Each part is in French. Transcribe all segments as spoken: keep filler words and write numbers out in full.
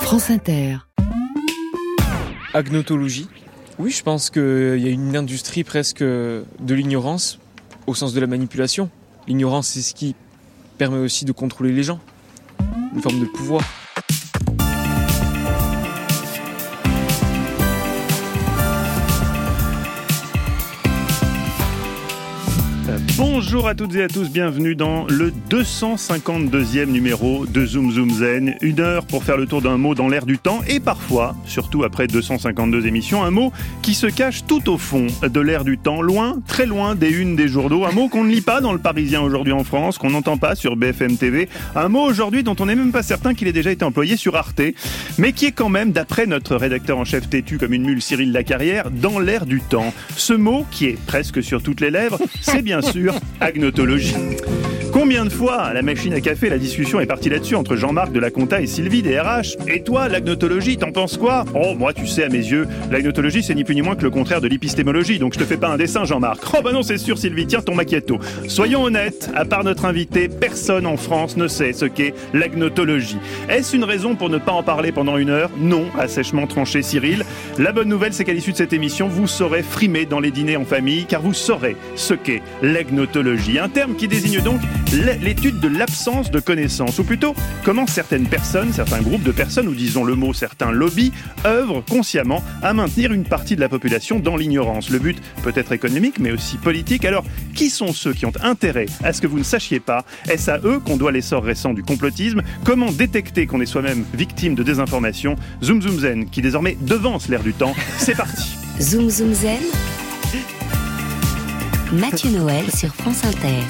France Inter. Agnotologie. Oui, je pense qu'il y a une industrie presque de l'ignorance au sens de la manipulation. L'ignorance, c'est ce qui permet aussi de contrôler les gens. Une forme de pouvoir. Bonjour à toutes et à tous, bienvenue dans le deux cent cinquante-deuxième numéro de Zoom Zoom Zen. Une heure pour faire le tour d'un mot dans l'air du temps et parfois, surtout après deux cent cinquante-deux émissions, un mot qui se cache tout au fond de l'air du temps, loin, très loin des unes des journaux. Un mot qu'on ne lit pas dans le Parisien aujourd'hui en France, qu'on n'entend pas sur B F M T V. Un mot aujourd'hui dont on n'est même pas certain qu'il ait déjà été employé sur Arte, mais qui est quand même, d'après notre rédacteur en chef têtu comme une mule Cyril Lacarrière, dans l'air du temps. Ce mot, qui est presque sur toutes les lèvres, c'est bien sûr agnotologie. Combien de fois, à la machine à café, la discussion est partie là-dessus entre Jean-Marc de la Compta et Sylvie des R H. Et toi, l'agnotologie, t'en penses quoi ? Oh, moi, tu sais, à mes yeux, l'agnotologie, c'est ni plus ni moins que le contraire de l'épistémologie, donc je te fais pas un dessin, Jean-Marc. Oh bah non, c'est sûr, Sylvie, tiens ton macchiato. Soyons honnêtes, à part notre invité, personne en France ne sait ce qu'est l'agnotologie. Est-ce une raison pour ne pas en parler pendant une heure ? Non, a sèchement tranché Cyril. La bonne nouvelle, c'est qu'à l'issue de cette émission, vous saurez frimer dans les dîners en famille, car vous saurez ce qu'est l'agnotologie. Un terme qui désigne donc l'étude de l'absence de connaissances, ou plutôt comment certaines personnes, certains groupes de personnes, ou disons le mot certains lobbies, œuvrent consciemment à maintenir une partie de la population dans l'ignorance. Le but peut être économique, mais aussi politique. Alors, qui sont ceux qui ont intérêt à ce que vous ne sachiez pas ? Est-ce à eux qu'on doit l'essor récent du complotisme ? Comment détecter qu'on est soi-même victime de désinformation ? Zoom Zoom Zen, qui désormais devance l'air du temps. C'est parti. Zoom Zoom Zen. Mathieu Noël sur France Inter.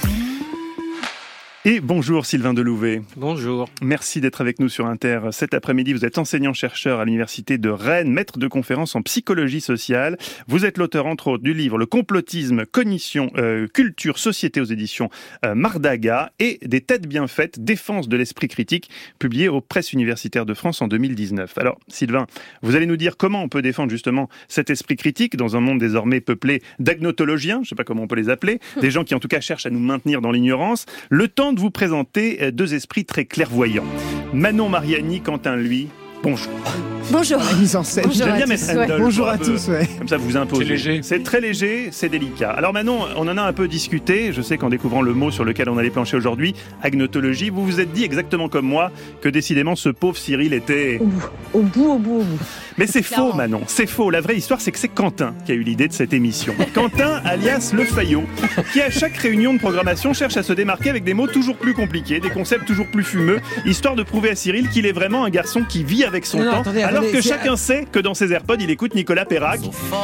Et bonjour Sylvain Delouvet. Bonjour. Merci d'être avec nous sur Inter cet après-midi. Vous êtes enseignant-chercheur à l'université de Rennes, maître de conférences en psychologie sociale. Vous êtes l'auteur entre autres du livre Le complotisme, cognition, euh, culture, société aux éditions euh, Mardaga et des têtes bien faites, défense de l'esprit critique, publié aux presses universitaires de France en deux mille dix-neuf. Alors Sylvain, vous allez nous dire comment on peut défendre justement cet esprit critique dans un monde désormais peuplé d'agnotologiens, je ne sais pas comment on peut les appeler, des gens qui en tout cas cherchent à nous maintenir dans l'ignorance. Le temps de vous présenter deux esprits très clairvoyants. Manon Mariani, Quentin lui, bonjour. Bonjour. La mise en scène. Bonjour J'aime à bien tous. mettre Handel, Ouais. Bonjour un à peu, tous. Ouais. Comme ça, vous imposez. C'est léger. C'est très léger, c'est délicat. Alors Manon, on en a un peu discuté. Je sais qu'en découvrant le mot sur lequel on allait plancher aujourd'hui, agnotologie, vous vous êtes dit exactement comme moi que décidément ce pauvre Cyril était... Au bout, au bout, au bout, au bout. Mais c'est Clairement. faux, Manon, c'est faux. La vraie histoire, c'est que c'est Quentin qui a eu l'idée de cette émission. Quentin, alias Le Fayot, qui à chaque réunion de programmation cherche à se démarquer avec des mots toujours plus compliqués, des concepts toujours plus fumeux, histoire de prouver à Cyril qu'il est vraiment un garçon qui vit avec son Non, temps, attendez, alors attendez, que c'est- chacun sait que dans ses AirPods, il écoute Nicolas Perrac.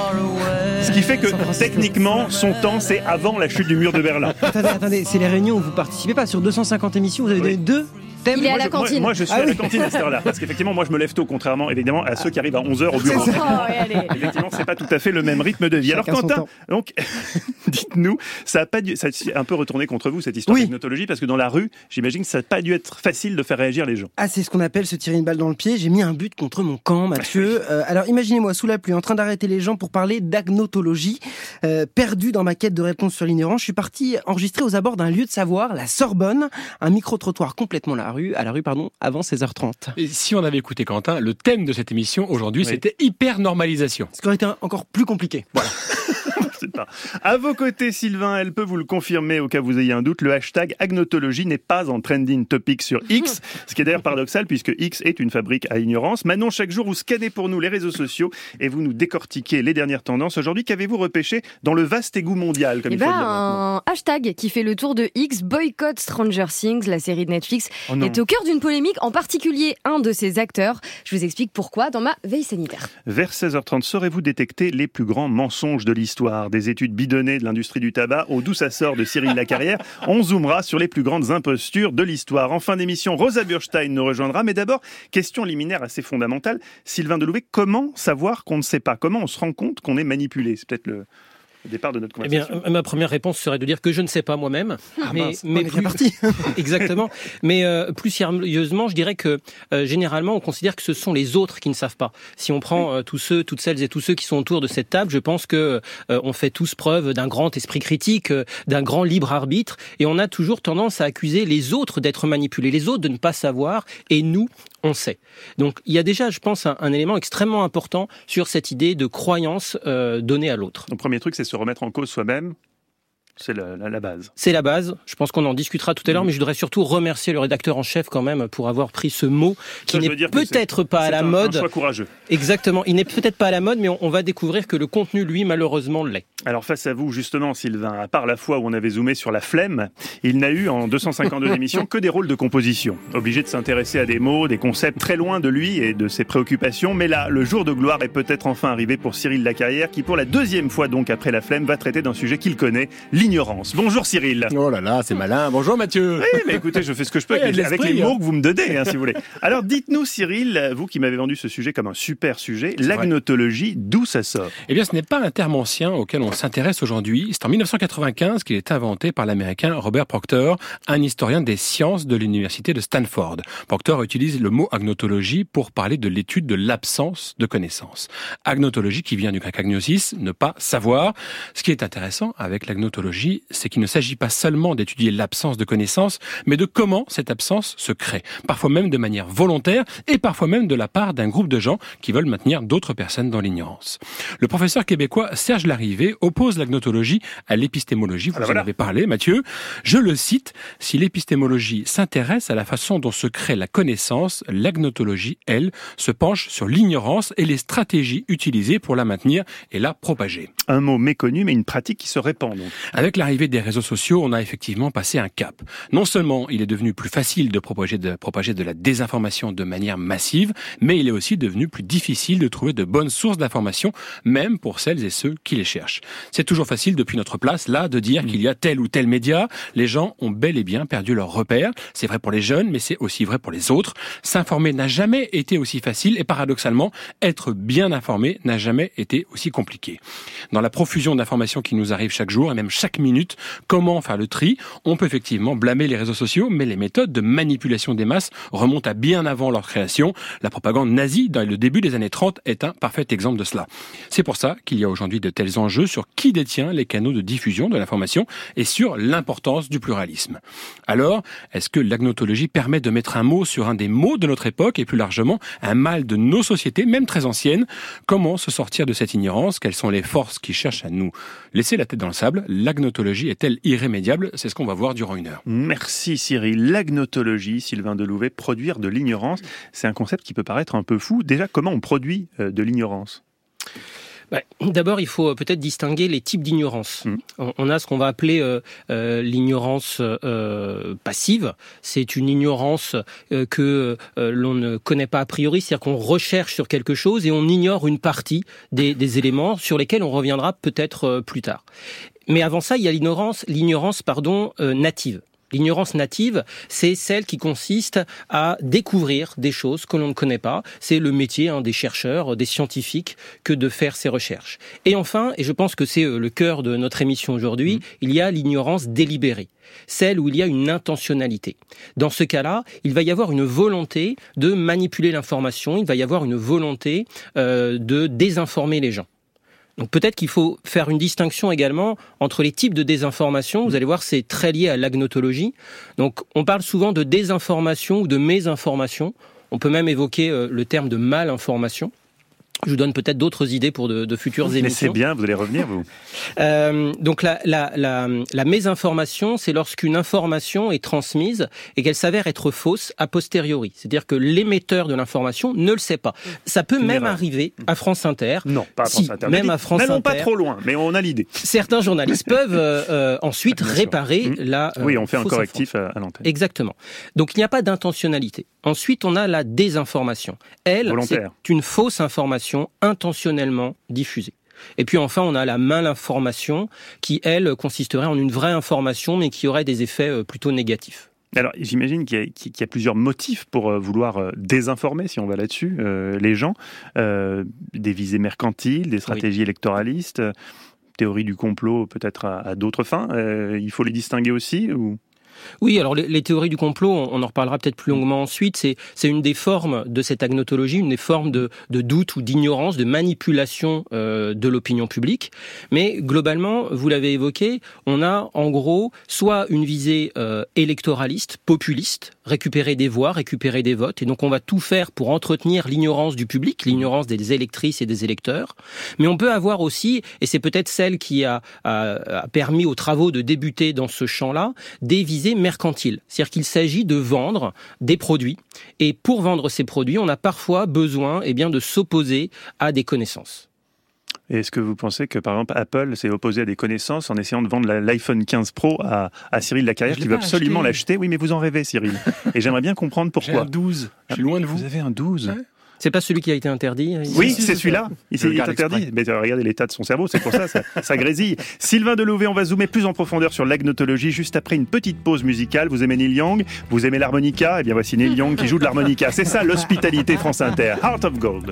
Ce qui fait que, techniquement, son temps, c'est avant la chute du mur de Berlin. Attendez, attendez, c'est les réunions où vous participez pas. Sur deux cent cinquante émissions, vous avez Oui. donné deux thèmes. Il est à Moi, la je, moi- cantine. Moi, je suis Ah à la oui. cantine à cette heure-là. Parce qu'effectivement, moi, je me lève tôt, contrairement, évidemment, à ceux qui arrivent à onze heures au bureau. Oh, ouais, allez. Effectivement, c'est pas tout à fait le même rythme de vie. Chacun Alors son Quentin, temps. donc, dites-nous, ça a pas dû, ça a un peu retourné contre vous cette histoire Oui. d'agnotologie, parce que dans la rue, j'imagine que ça n'a pas dû être facile de faire réagir les gens. Ah, c'est ce qu'on appelle se tirer une balle dans le pied. J'ai mis un but contre mon camp, Mathieu. Euh, alors, imaginez-moi sous la pluie, en train d'arrêter les gens pour parler d'agnotologie. Euh, perdu dans ma quête de réponse sur l'ignorance, je suis parti enregistrer aux abords d'un lieu de savoir, la Sorbonne, un micro-trottoir complètement à la rue, à la rue, pardon, avant seize heures trente. Et si on avait écouté Quentin, le thème de cette émission aujourd'hui, Oui. c'était hyper-normalisation. Ce qui aurait été encore plus compliqué. Voilà. Je sais pas. À vos côtés, Sylvain, elle peut vous le confirmer au cas où vous ayez un doute, le hashtag agnotologie n'est pas en trending topic sur X, ce qui est d'ailleurs paradoxal puisque X est une fabrique à ignorance. Manon, chaque jour, vous scannez pour nous les réseaux sociaux et vous nous décortiquez les dernières tendances. Aujourd'hui, qu'avez-vous repêché dans le vaste égout mondial, comme Eh il faut ben, le dire maintenant ? un hashtag qui fait le tour de X, boycott Stranger Things, la série de Netflix, Oh non. est au cœur d'une polémique, en particulier un de ses acteurs. Je vous explique pourquoi dans ma veille sanitaire. Vers seize heures trente, saurez-vous détecter les plus grands mensonges de l'histoire ? Des études bidonnées de l'industrie du tabac au d'où ça sort de Cyril Lacarrière. On zoomera sur les plus grandes impostures de l'histoire. En fin d'émission, Rosa Burstein nous rejoindra. Mais d'abord, question liminaire assez fondamentale. Sylvain Delouvet, comment savoir qu'on ne sait pas ? Comment on se rend compte qu'on est manipulé ? C'est peut-être le... au départ de notre Eh bien, conversation. ma première réponse serait de dire que je ne sais pas moi-même. Ah, mais mince, on est bien plus parti. exactement. Mais euh, plus sérieusement, je dirais que euh, généralement, on considère que ce sont les autres qui ne savent pas. Si on prend euh, tous ceux, toutes celles et tous ceux qui sont autour de cette table, je pense que euh, on fait tous preuve d'un grand esprit critique, euh, d'un grand libre arbitre, et on a toujours tendance à accuser les autres d'être manipulés, les autres de ne pas savoir, et nous, on sait. Donc il y a déjà, je pense, un, un élément extrêmement important sur cette idée de croyance euh, donnée à l'autre. Le premier truc, c'est se remettre en cause soi-même. C'est la, la, la base. C'est la base. Je pense qu'on en discutera tout à l'heure, mmh. mais je voudrais surtout remercier le rédacteur en chef quand même pour avoir pris ce mot qui n'est peut-être pas à la un, mode. C'est un choix courageux. Exactement. Il n'est peut-être pas à la mode, mais on, on va découvrir que le contenu, lui, malheureusement, l'est. Alors face à vous, justement, Sylvain, à part la fois où on avait zoomé sur la flemme, il n'a eu en deux cent cinquante-deux émissions que des rôles de composition. Obligé de s'intéresser à des mots, des concepts très loin de lui et de ses préoccupations. Mais là, le jour de gloire est peut-être enfin arrivé pour Cyril Lacarrière, qui pour la deuxième fois donc après la flemme va traiter d'un sujet qu'il connaît, l'ignorance. Bonjour Cyril. Oh là là, c'est malin. Bonjour Mathieu. Oui, mais écoutez, je fais ce que je peux avec, les, avec les mots que vous me donnez, hein, si vous voulez. Alors dites-nous Cyril, vous qui m'avez vendu ce sujet comme un super sujet, c'est l'agnotologie, vrai. D'où ça sort? Eh bien, ce n'est pas un terme ancien auquel on s'intéresse aujourd'hui. C'est en dix-neuf cent quatre-vingt-quinze qu'il est inventé par l'américain Robert Proctor, un historien des sciences de l'université de Stanford. Proctor utilise le mot agnotologie pour parler de l'étude de l'absence de connaissances. Agnotologie qui vient du grec agnosis, ne pas savoir. Ce qui est intéressant avec l'agnotologie, c'est qu'il ne s'agit pas seulement d'étudier l'absence de connaissances, mais de comment cette absence se crée. Parfois même de manière volontaire et parfois même de la part d'un groupe de gens qui veulent maintenir d'autres personnes dans l'ignorance. Le professeur québécois Serge Larrivé oppose l'agnotologie à l'épistémologie. Vous Alors en voilà. avez parlé, Mathieu. Je le cite, « Si l'épistémologie s'intéresse à la façon dont se crée la connaissance, l'agnotologie, elle, se penche sur l'ignorance et les stratégies utilisées pour la maintenir et la propager. » Un mot méconnu, mais une pratique qui se répand. Donc. Avec l'arrivée des réseaux sociaux, on a effectivement passé un cap. Non seulement il est devenu plus facile de propager de, propager de la désinformation de manière massive, mais il est aussi devenu plus difficile de trouver de bonnes sources d'information, même pour celles et ceux qui les cherchent. C'est toujours facile depuis notre place, là, de dire mmh. qu'il y a tel ou tel média. Les gens ont bel et bien perdu leurs repères. C'est vrai pour les jeunes, mais c'est aussi vrai pour les autres. S'informer n'a jamais été aussi facile et paradoxalement, être bien informé n'a jamais été aussi compliqué. Dans la profusion d'informations qui nous arrivent chaque jour et même chaque minute, comment faire le tri? On peut effectivement blâmer les réseaux sociaux, mais les méthodes de manipulation des masses remontent à bien avant leur création. La propagande nazie, dans le début des années trente, est un parfait exemple de cela. C'est pour ça qu'il y a aujourd'hui de tels enjeux sur qui détient les canaux de diffusion de l'information et sur l'importance du pluralisme. Alors, est-ce que l'agnotologie permet de mettre un mot sur un des maux de notre époque et plus largement un mal de nos sociétés, même très anciennes? Comment se sortir de cette ignorance? Quelles sont les forces qui cherchent à nous laisser la tête dans le sable? L'agnotologie est-elle irrémédiable? C'est ce qu'on va voir durant une heure. Merci Cyril. L'agnotologie, Sylvain Delouvet, produire de l'ignorance, c'est un concept qui peut paraître un peu fou. Déjà, comment on produit euh, de l'ignorance? Bah, d'abord, il faut peut-être distinguer les types d'ignorance. Mmh. On a ce qu'on va appeler euh, euh, l'ignorance euh, passive. C'est une ignorance euh, que euh, l'on ne connaît pas a priori, c'est-à-dire qu'on recherche sur quelque chose et on ignore une partie des, des éléments sur lesquels on reviendra peut-être euh, plus tard. Mais avant ça, il y a l'ignorance, l'ignorance pardon, euh, native. L'ignorance native, c'est celle qui consiste à découvrir des choses que l'on ne connaît pas. C'est le métier hein, des chercheurs, des scientifiques, que de faire ces recherches. Et enfin, et je pense que c'est le cœur de notre émission aujourd'hui, mmh. il y a l'ignorance délibérée, celle où il y a une intentionnalité. Dans ce cas-là, il va y avoir une volonté de manipuler l'information, il va y avoir une volonté euh, de désinformer les gens. Donc peut-être qu'il faut faire une distinction également entre les types de désinformation. Vous allez voir, c'est très lié à l'agnotologie. Donc on parle souvent de désinformation ou de mésinformation. On peut même évoquer euh, le terme de malinformation. Je vous donne peut-être d'autres idées pour de, de futures émissions. Mais c'est bien, vous allez revenir, vous. Euh, donc la, la, la, la mésinformation, c'est lorsqu'une information est transmise et qu'elle s'avère être fausse a posteriori. C'est-à-dire que l'émetteur de l'information ne le sait pas. Ça peut Une même erreur. arriver à France Inter. Non, pas à France si, Inter. Même à France N'allons Inter. pas trop loin, mais on a l'idée. Certains journalistes peuvent euh, ensuite réparer mmh. la euh, Oui, on fait un correctif à, à l'antenne. Exactement. Donc il n'y a pas d'intentionnalité. Ensuite, on a la désinformation. Elle, Volontaire. c'est une fausse information intentionnellement diffusée. Et puis enfin, on a la malinformation qui, elle, consisterait en une vraie information, mais qui aurait des effets plutôt négatifs. Alors, j'imagine qu'il y a, qu'il y a plusieurs motifs pour vouloir désinformer, si on va là-dessus, euh, les gens. Euh, des visées mercantiles, des stratégies oui. électoralistes, théorie du complot peut-être à, à d'autres fins. Euh, il faut les distinguer aussi ou... Oui, alors les, les théories du complot, on, on en reparlera peut-être plus longuement ensuite, c'est, c'est une des formes de cette agnotologie, une des formes de, de doute ou d'ignorance, de manipulation euh, de l'opinion publique. Mais globalement, vous l'avez évoqué, on a en gros soit une visée euh, électoraliste, populiste, récupérer des voix, récupérer des votes, et donc on va tout faire pour entretenir l'ignorance du public, l'ignorance des électrices et des électeurs. Mais on peut avoir aussi, et c'est peut-être celle qui a, a, a permis aux travaux de débuter dans ce champ-là, des visées mercantiles. C'est-à-dire qu'il s'agit de vendre des produits. Et pour vendre ces produits, on a parfois besoin eh bien, de s'opposer à des connaissances. Et est-ce que vous pensez que, par exemple, Apple s'est opposé à des connaissances en essayant de vendre la, l'iPhone quinze Pro à, à Cyril Lacarrière, qui veut absolument acheté. l'acheter? Oui, mais vous en rêvez, Cyril. Et j'aimerais bien comprendre pourquoi. J'ai un douze. Je suis loin de vous. Vous avez un douze? Ouais. C'est pas celui qui a été interdit? Oui, c'est, c'est celui-là. Il, il est interdit. Exprès. Mais regardez l'état de son cerveau, c'est pour ça, ça, ça grésille. Sylvain Delouvet, on va zoomer plus en profondeur sur l'agnotologie juste après une petite pause musicale. Vous aimez Neil Young? Vous aimez l'harmonica? Eh bien, voici Neil Young qui joue de l'harmonica. C'est ça, l'hospitalité France Inter. Heart of Gold.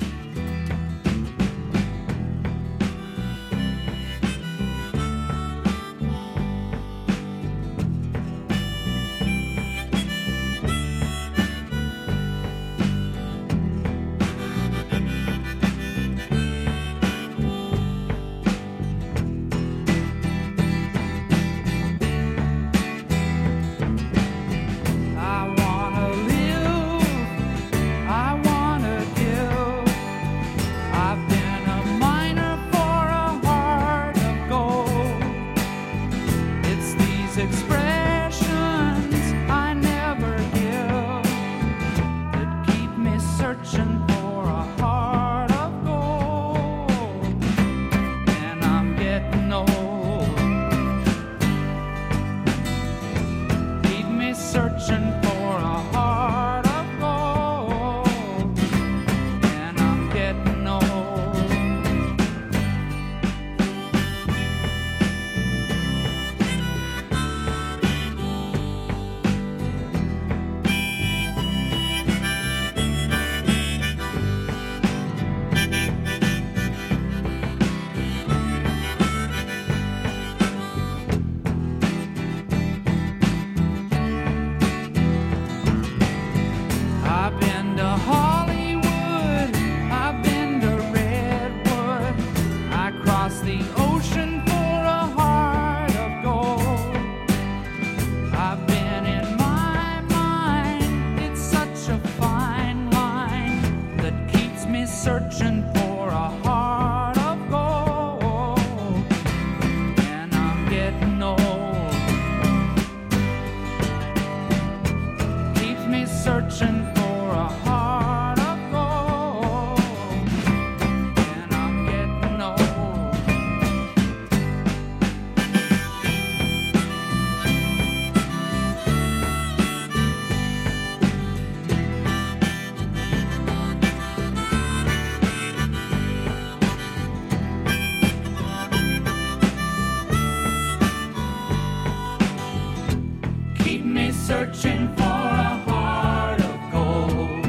Searching for a heart of gold.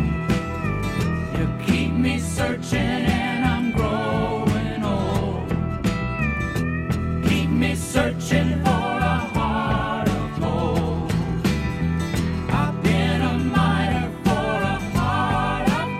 You keep me searching and I'm growing old. Keep me searching for a heart of gold. I've been a miner for a heart of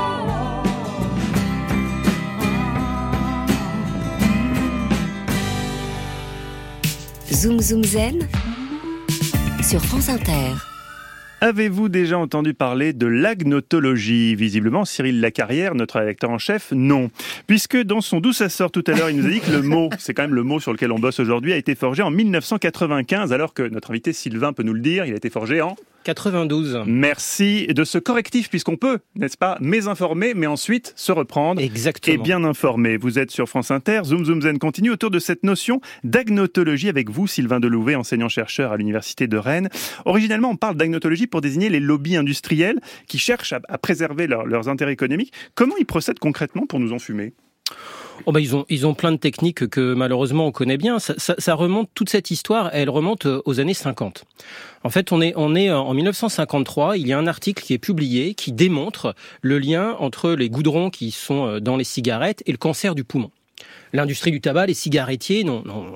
gold. Zoom Zoom Zen sur France Inter. Avez-vous déjà entendu parler de l'agnotologie? Visiblement, Cyril Lacarrière, notre rédacteur en chef, non. Puisque dans son D'où ça sort tout à l'heure, il nous a dit que le mot, c'est quand même le mot sur lequel on bosse aujourd'hui, a été forgé en mille neuf cent quatre-vingt-quinze, alors que notre invité Sylvain peut nous le dire, il a été forgé en... quatre-vingt-douze. Merci de ce correctif, puisqu'on peut, n'est-ce pas, mésinformer, mais ensuite se reprendre. Exactement. Et bien informer. Vous êtes sur France Inter, Zoom Zoom Zen continue autour de cette notion d'agnotologie avec vous, Sylvain Delouvet, enseignant-chercheur à l'Université de Rennes. Originellement, on parle d'agnotologie pour désigner les lobbies industriels qui cherchent à, à préserver leur, leurs intérêts économiques. Comment ils procèdent concrètement pour nous enfumer ? Oh ben ils ont ils ont plein de techniques que malheureusement on connaît bien. Ça, ça, ça remonte, toute cette histoire, elle remonte aux années cinquante. En fait, on est on est en mille neuf cent cinquante-trois. Il y a un article qui est publié qui démontre le lien entre les goudrons qui sont dans les cigarettes et le cancer du poumon. L'industrie du tabac, les cigarettiers n'ont, n'ont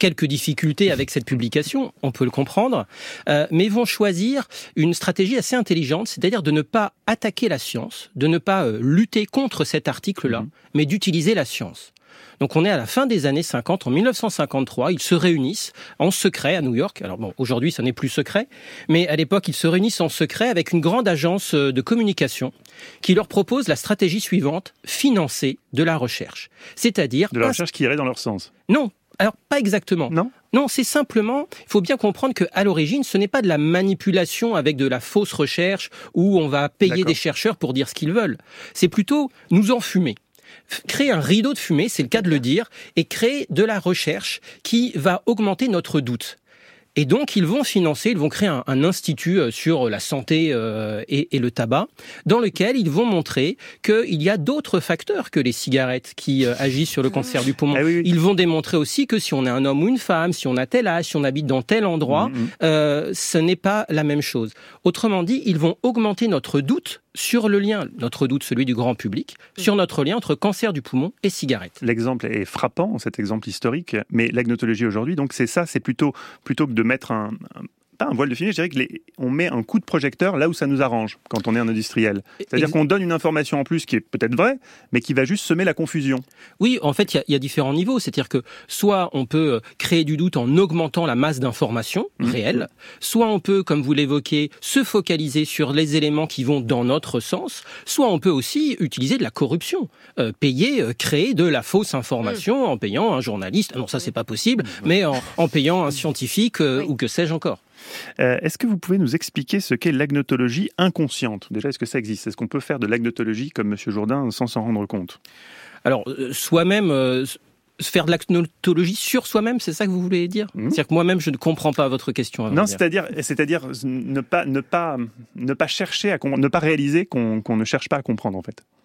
quelques difficultés avec cette publication, on peut le comprendre, euh, mais vont choisir une stratégie assez intelligente, c'est-à-dire de ne pas attaquer la science, de ne pas euh, lutter contre cet article-là, mmh. mais d'utiliser la science. Donc on est à la fin des années cinquante, en dix-neuf cent cinquante-trois, ils se réunissent en secret à New York. Alors bon, aujourd'hui ça n'est plus secret, mais à l'époque ils se réunissent en secret avec une grande agence de communication qui leur propose la stratégie suivante, financer de la recherche. C'est-à-dire... De la recherche qui irait dans leur sens. Non, alors pas exactement. Non Non, c'est simplement, il faut bien comprendre qu'à l'origine, ce n'est pas de la manipulation avec de la fausse recherche où on va payer D'accord. des chercheurs pour dire ce qu'ils veulent. C'est plutôt nous enfumer. Créer un rideau de fumée, c'est le cas de le dire, et créer de la recherche qui va augmenter notre doute. Et donc, ils vont financer, ils vont créer un, un institut sur la santé euh, et, et le tabac, dans lequel ils vont montrer qu'il y a d'autres facteurs que les cigarettes qui euh, agissent sur le cancer du poumon. Ah oui, oui. Ils vont démontrer aussi que si on est un homme ou une femme, si on a tel âge, si on habite dans tel endroit, mmh. euh, ce n'est pas la même chose. Autrement dit, ils vont augmenter notre doute sur le lien, notre doute, celui du grand public, sur notre lien entre cancer du poumon et cigarette. L'exemple est frappant, cet exemple historique, mais l'agnotologie aujourd'hui, donc c'est ça, c'est plutôt, plutôt que de mettre un, un pas un voile de fumée, je dirais qu'on met un coup de projecteur là où ça nous arrange, quand on est un industriel. C'est-à-dire qu'on donne une information en plus qui est peut-être vraie, mais qui va juste semer la confusion. Oui, en fait, il y, y a différents niveaux. C'est-à-dire que soit on peut créer du doute en augmentant la masse d'informations mmh. réelles, soit on peut, comme vous l'évoquez, se focaliser sur les éléments qui vont dans notre sens, soit on peut aussi utiliser de la corruption, euh, payer, euh, créer de la fausse information mmh. en payant un journaliste. Non, ça, c'est pas possible, mmh. mais en, en payant un scientifique euh, oui. ou que sais-je encore. Euh, est-ce que vous pouvez nous expliquer ce qu'est l'agnotologie inconsciente ? Déjà, est-ce que ça existe ? Est-ce qu'on peut faire de l'agnotologie comme M. Jourdain sans s'en rendre compte ? Alors, euh, soi-même, euh, faire de l'agnotologie sur soi-même, c'est ça que vous voulez dire ? mmh. C'est-à-dire que moi-même, je ne comprends pas votre question. Non, c'est-à-dire, c'est-à-dire ne pas, ne pas, ne pas chercher à ne pas réaliser qu'on, qu'on ne cherche pas à comprendre, en fait.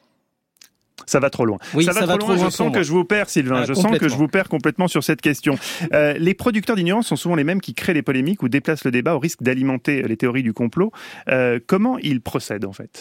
Ça va trop loin. Oui, ça va, ça trop, va loin. trop loin. Je sens que je vous perds, Sylvain. Ah, je sens que je vous perds complètement sur cette question. Euh, les producteurs d'ignorance sont souvent les mêmes qui créent les polémiques ou déplacent le débat au risque d'alimenter les théories du complot. Euh, comment ils procèdent, en fait ?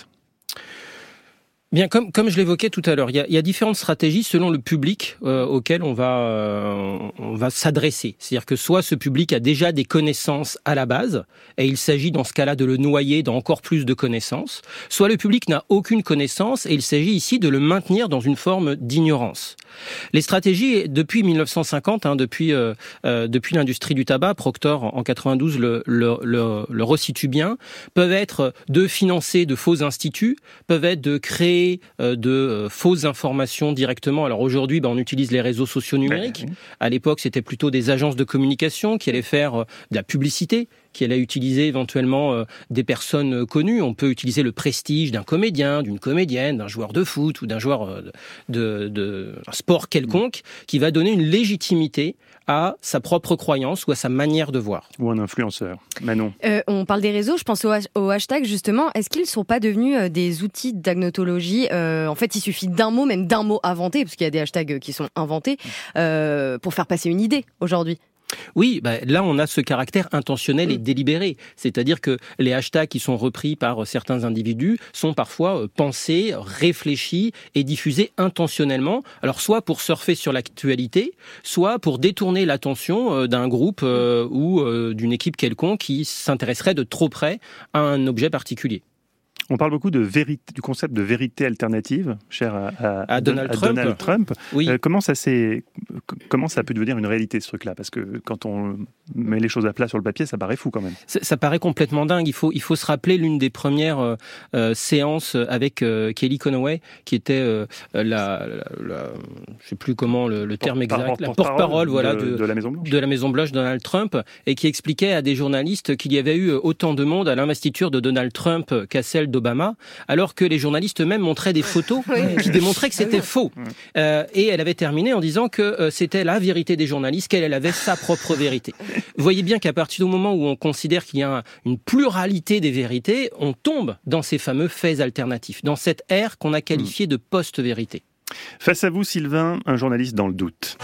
Bien, comme comme je l'évoquais tout à l'heure, il y a, il y a différentes stratégies selon le public euh, auquel on va euh, on va s'adresser. C'est-à-dire que soit ce public a déjà des connaissances à la base, et il s'agit dans ce cas-là de le noyer dans encore plus de connaissances, soit le public n'a aucune connaissance, et il s'agit ici de le maintenir dans une forme d'ignorance. Les stratégies, depuis dix-neuf cent cinquante, hein, depuis euh, euh, depuis l'industrie du tabac, Proctor en quatre-vingt-douze le, le, le, le resitue bien, peuvent être de financer de faux instituts, peuvent être de créer de euh, fausses informations directement. Alors aujourd'hui, ben, on utilise les réseaux sociaux numériques. Ouais, ouais. À l'époque, c'était plutôt des agences de communication qui allaient faire euh, de la publicité, qui allaient utiliser éventuellement euh, des personnes euh, connues. On peut utiliser le prestige d'un comédien, d'une comédienne, d'un joueur de foot ou d'un joueur euh, de, de un sport quelconque, qui va donner une légitimité à sa propre croyance ou à sa manière de voir. Ou un influenceur. Manon. Euh, on parle des réseaux, je pense au, ha- au hashtag justement. Est-ce qu'ils ne sont pas devenus euh, des outils d'agnotologie ? euh, En fait, il suffit d'un mot, même d'un mot inventé, parce qu'il y a des hashtags qui sont inventés, euh, pour faire passer une idée aujourd'hui. Oui, bah là on a ce caractère intentionnel et délibéré, c'est-à-dire que les hashtags qui sont repris par certains individus sont parfois pensés, réfléchis et diffusés intentionnellement, alors soit pour surfer sur l'actualité, soit pour détourner l'attention d'un groupe ou d'une équipe quelconque qui s'intéresserait de trop près à un objet particulier. On parle beaucoup de vérité, du concept de vérité alternative, cher à, à, à Donald à Trump. Donald Trump. Oui. Euh, comment ça s'est, comment ça peut devenir une réalité ce truc-là ? Parce que quand on met les choses à plat sur le papier, ça paraît fou quand même. Ça, ça paraît complètement dingue. Il faut, il faut se rappeler l'une des premières euh, séances avec euh, Kelly Conway, qui était euh, la, la, la, je sais plus comment le, le terme exact, porte, la porte-parole, porte-parole, voilà, de, de, de la Maison Blanche, de la Maison Blanche, Donald Trump, et qui expliquait à des journalistes qu'il y avait eu autant de monde à l'investiture de Donald Trump qu'à celle d'Obama, alors que les journalistes eux-mêmes montraient des photos oui. qui démontraient que c'était faux. Euh, et elle avait terminé en disant que euh, c'était la vérité des journalistes, qu'elle elle avait sa propre vérité. Vous voyez bien qu'à partir du moment où on considère qu'il y a un, une pluralité des vérités, on tombe dans ces fameux faits alternatifs, dans cette ère qu'on a qualifiée de post-vérité. Face à vous, Sylvain, un journaliste dans le doute.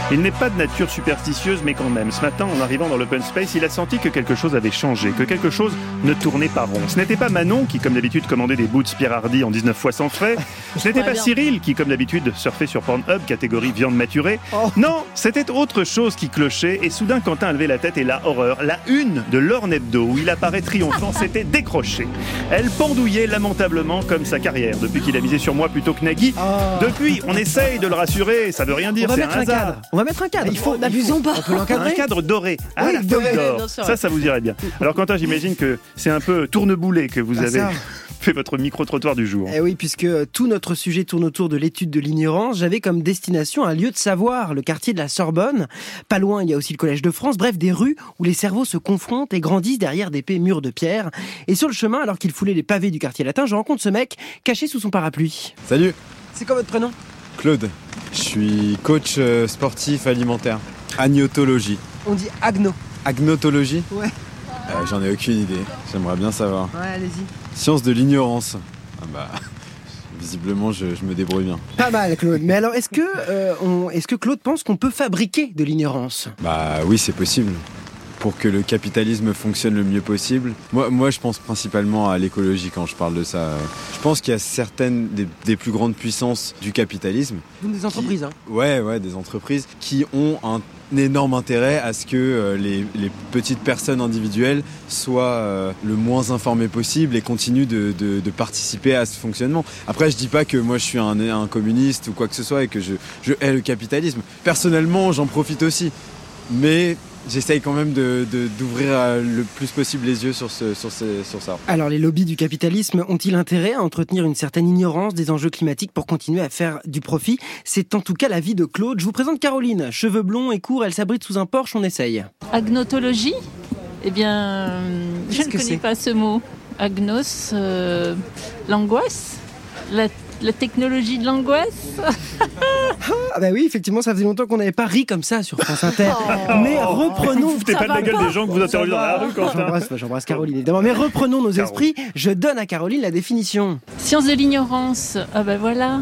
Il n'est pas de nature superstitieuse, mais quand même, ce matin, en arrivant dans l'open space, il a senti que quelque chose avait changé, que quelque chose ne tournait pas rond. Ce n'était pas Manon qui, comme d'habitude, commandait des boots Pierre Hardy en dix-neuf fois sans frais. Ce n'était pas Cyril qui, comme d'habitude, surfait sur Pornhub, catégorie viande maturée. Oh. Non, c'était autre chose qui clochait, et soudain, Quentin a levé la tête et la horreur, la une de l'Orne Hebdo, où il apparaît triomphant, s'était décrochée. Elle pendouillait lamentablement comme sa carrière, depuis qu'il a misé sur moi plutôt que Nagui. Oh. Depuis, on essaye de le rassurer, ça veut rien dire, On va c'est mettre un un hasard. cadre. On va mettre un cadre. Il faut, n'abusons pas. On peut l'encadrer. Un cadre doré. Ah, Oui, la doré. feuille d'or. Bien sûr, Ça, ouais. ça vous irait bien. Alors, Quentin, j'imagine que c'est un peu tourneboulé que vous Ah, avez ça. fait votre micro-trottoir du jour. Eh oui, puisque tout notre sujet tourne autour de l'étude de l'ignorance, j'avais comme destination un lieu de savoir, le quartier de la Sorbonne. Pas loin, il y a aussi le Collège de France. Bref, des rues où les cerveaux se confrontent et grandissent derrière d'épais murs de pierre. Et sur le chemin, alors qu'il foulait les pavés du quartier latin, je rencontre ce mec caché sous son parapluie. Salut, C'est quoi votre prénom? Claude. Je suis coach euh, sportif alimentaire. Agnotologie. On dit Agno. Agnotologie Ouais. Euh, J'en ai aucune idée. J'aimerais bien savoir. Ouais, allez-y. Science de l'ignorance. Ah bah, visiblement, je, je me débrouille bien. Pas mal, Claude. Mais alors, est-ce que, euh, on- est-ce que Claude pense qu'on peut fabriquer de l'ignorance? Bah oui, c'est possible. Pour que le capitalisme fonctionne le mieux possible. Moi, moi, je pense principalement à l'écologie quand je parle de ça. Je pense qu'il y a certaines des, des plus grandes puissances du capitalisme. Des entreprises, hein. Ouais, ouais, des entreprises qui ont un énorme intérêt à ce que euh, les, les petites personnes individuelles soient euh, le moins informées possible et continuent de, de, de participer à ce fonctionnement. Après, je dis pas que moi je suis un, un communiste ou quoi que ce soit et que je, je hais le capitalisme. Personnellement, j'en profite aussi. Mais j'essaye quand même de, de, d'ouvrir euh, le plus possible les yeux sur, ce, sur, ce, sur ça. Alors, les lobbies du capitalisme ont-ils intérêt à entretenir une certaine ignorance des enjeux climatiques pour continuer à faire du profit? C'est en tout cas l'avis de Claude. Je vous présente Caroline. Cheveux blonds et courts, elle s'abrite sous un Porsche, on essaye. Agnotologie? Eh bien, euh, je Qu'est-ce ne que connais c'est pas ce mot. Agnos, euh, l'angoisse, la, la technologie de l'angoisse. Ah bah oui, effectivement, ça faisait longtemps qu'on n'avait pas ri comme ça sur France Inter. Mais reprenons... Vous foutez pas de la gueule des gens que vous interviewez dans la rue, Quentin. J'embrasse, j'embrasse Caroline, évidemment. Mais reprenons nos Caro. esprits. Je donne à Caroline la définition. Science de l'ignorance. Ah ben voilà.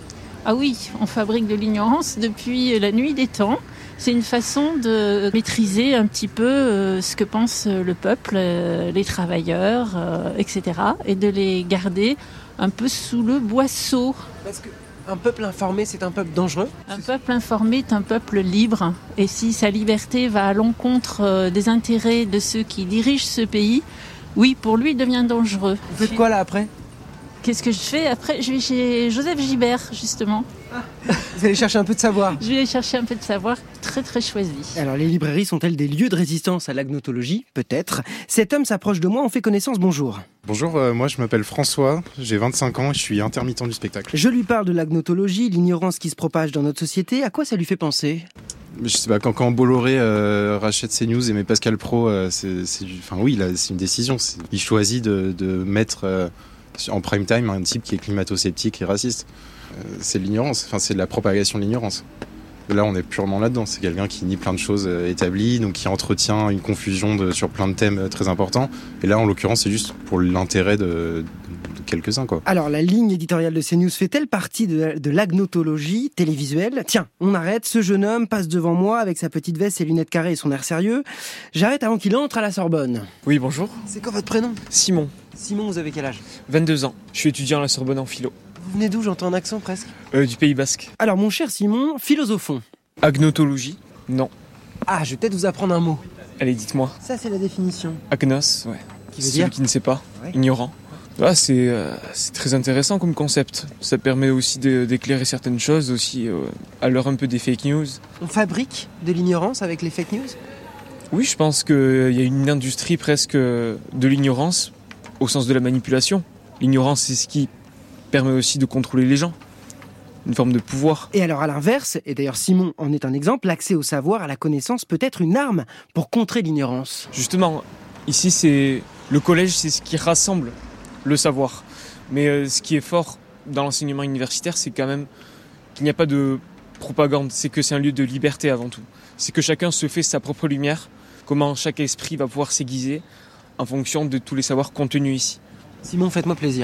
Ah oui, on fabrique de l'ignorance depuis la nuit des temps. C'est une façon de maîtriser un petit peu euh, ce que pense le peuple, euh, les travailleurs, euh, et cetera. Et de les garder un peu sous le boisseau. Parce que un peuple informé, c'est un peuple dangereux. Un peuple informé est un peuple libre. Et si sa liberté va à l'encontre euh, des intérêts de ceux qui dirigent ce pays, oui, pour lui, il devient dangereux. Vous faites quoi là après? Qu'est-ce que je fais après? Je vais chez Joseph Gibert, justement. Vous allez chercher un peu de savoir. Je vais aller chercher un peu de savoir. Très, très choisi. Alors, les librairies sont-elles des lieux de résistance à l'agnotologie? Peut-être. Cet homme s'approche de moi, on fait connaissance, bonjour. Bonjour, euh, moi je m'appelle François, j'ai vingt-cinq ans et je suis intermittent du spectacle. Je lui parle de l'agnotologie, l'ignorance qui se propage dans notre société. À quoi ça lui fait penser? Je sais pas, quand, quand Bolloré euh, rachète CNews et met Pascal Pro, euh, c'est, c'est, du- enfin oui, là, c'est une décision. C'est- il choisit de, de mettre euh, en prime time un type qui est climato-sceptique et raciste. Euh, c'est de l'ignorance, enfin c'est de la propagation de l'ignorance. Là, on est purement là-dedans. C'est quelqu'un qui nie plein de choses euh, établies, donc qui entretient une confusion de, sur plein de thèmes euh, très importants. Et là, en l'occurrence, c'est juste pour l'intérêt de, de quelques-uns, quoi. Alors, la ligne éditoriale de CNews fait-elle partie de, de l'agnotologie télévisuelle? Tiens, on arrête, ce jeune homme passe devant moi avec sa petite veste, ses lunettes carrées et son air sérieux. J'arrête avant qu'il entre à la Sorbonne. Oui, bonjour. C'est quoi votre prénom? Simon, Simon, vous avez quel âge? vingt-deux ans. Je suis étudiant à la Sorbonne en philo. Vous venez d'où? J'entends un accent presque. Euh, du Pays Basque. Alors, mon cher Simon, philosophons. Agnotologie? Non. Ah, je vais peut-être vous apprendre un mot. Allez, dites-moi. Ça, c'est la définition. Agnos, ouais. Qui veut Celui dire qui ne sait pas. Ouais. Ignorant. Ah, c'est, euh, c'est très intéressant comme concept. Ça permet aussi de- d'éclairer certaines choses, aussi euh, à l'heure un peu des fake news. On fabrique de l'ignorance avec les fake news? Oui, je pense qu'il y a une industrie presque de l'ignorance, au sens de la manipulation. L'ignorance, c'est ce qui permet aussi de contrôler les gens. Une forme de pouvoir. Et alors à l'inverse, et d'ailleurs Simon en est un exemple, l'accès au savoir, à la connaissance peut être une arme pour contrer l'ignorance. Justement, ici, c'est le collège, c'est ce qui rassemble le savoir. Mais euh, ce qui est fort dans l'enseignement universitaire, c'est quand même qu'il n'y a pas de propagande. C'est que c'est un lieu de liberté avant tout. C'est que chacun se fait sa propre lumière. Comment chaque esprit va pouvoir s'aiguiser en fonction de tous les savoirs contenus ici. Simon, faites-moi plaisir.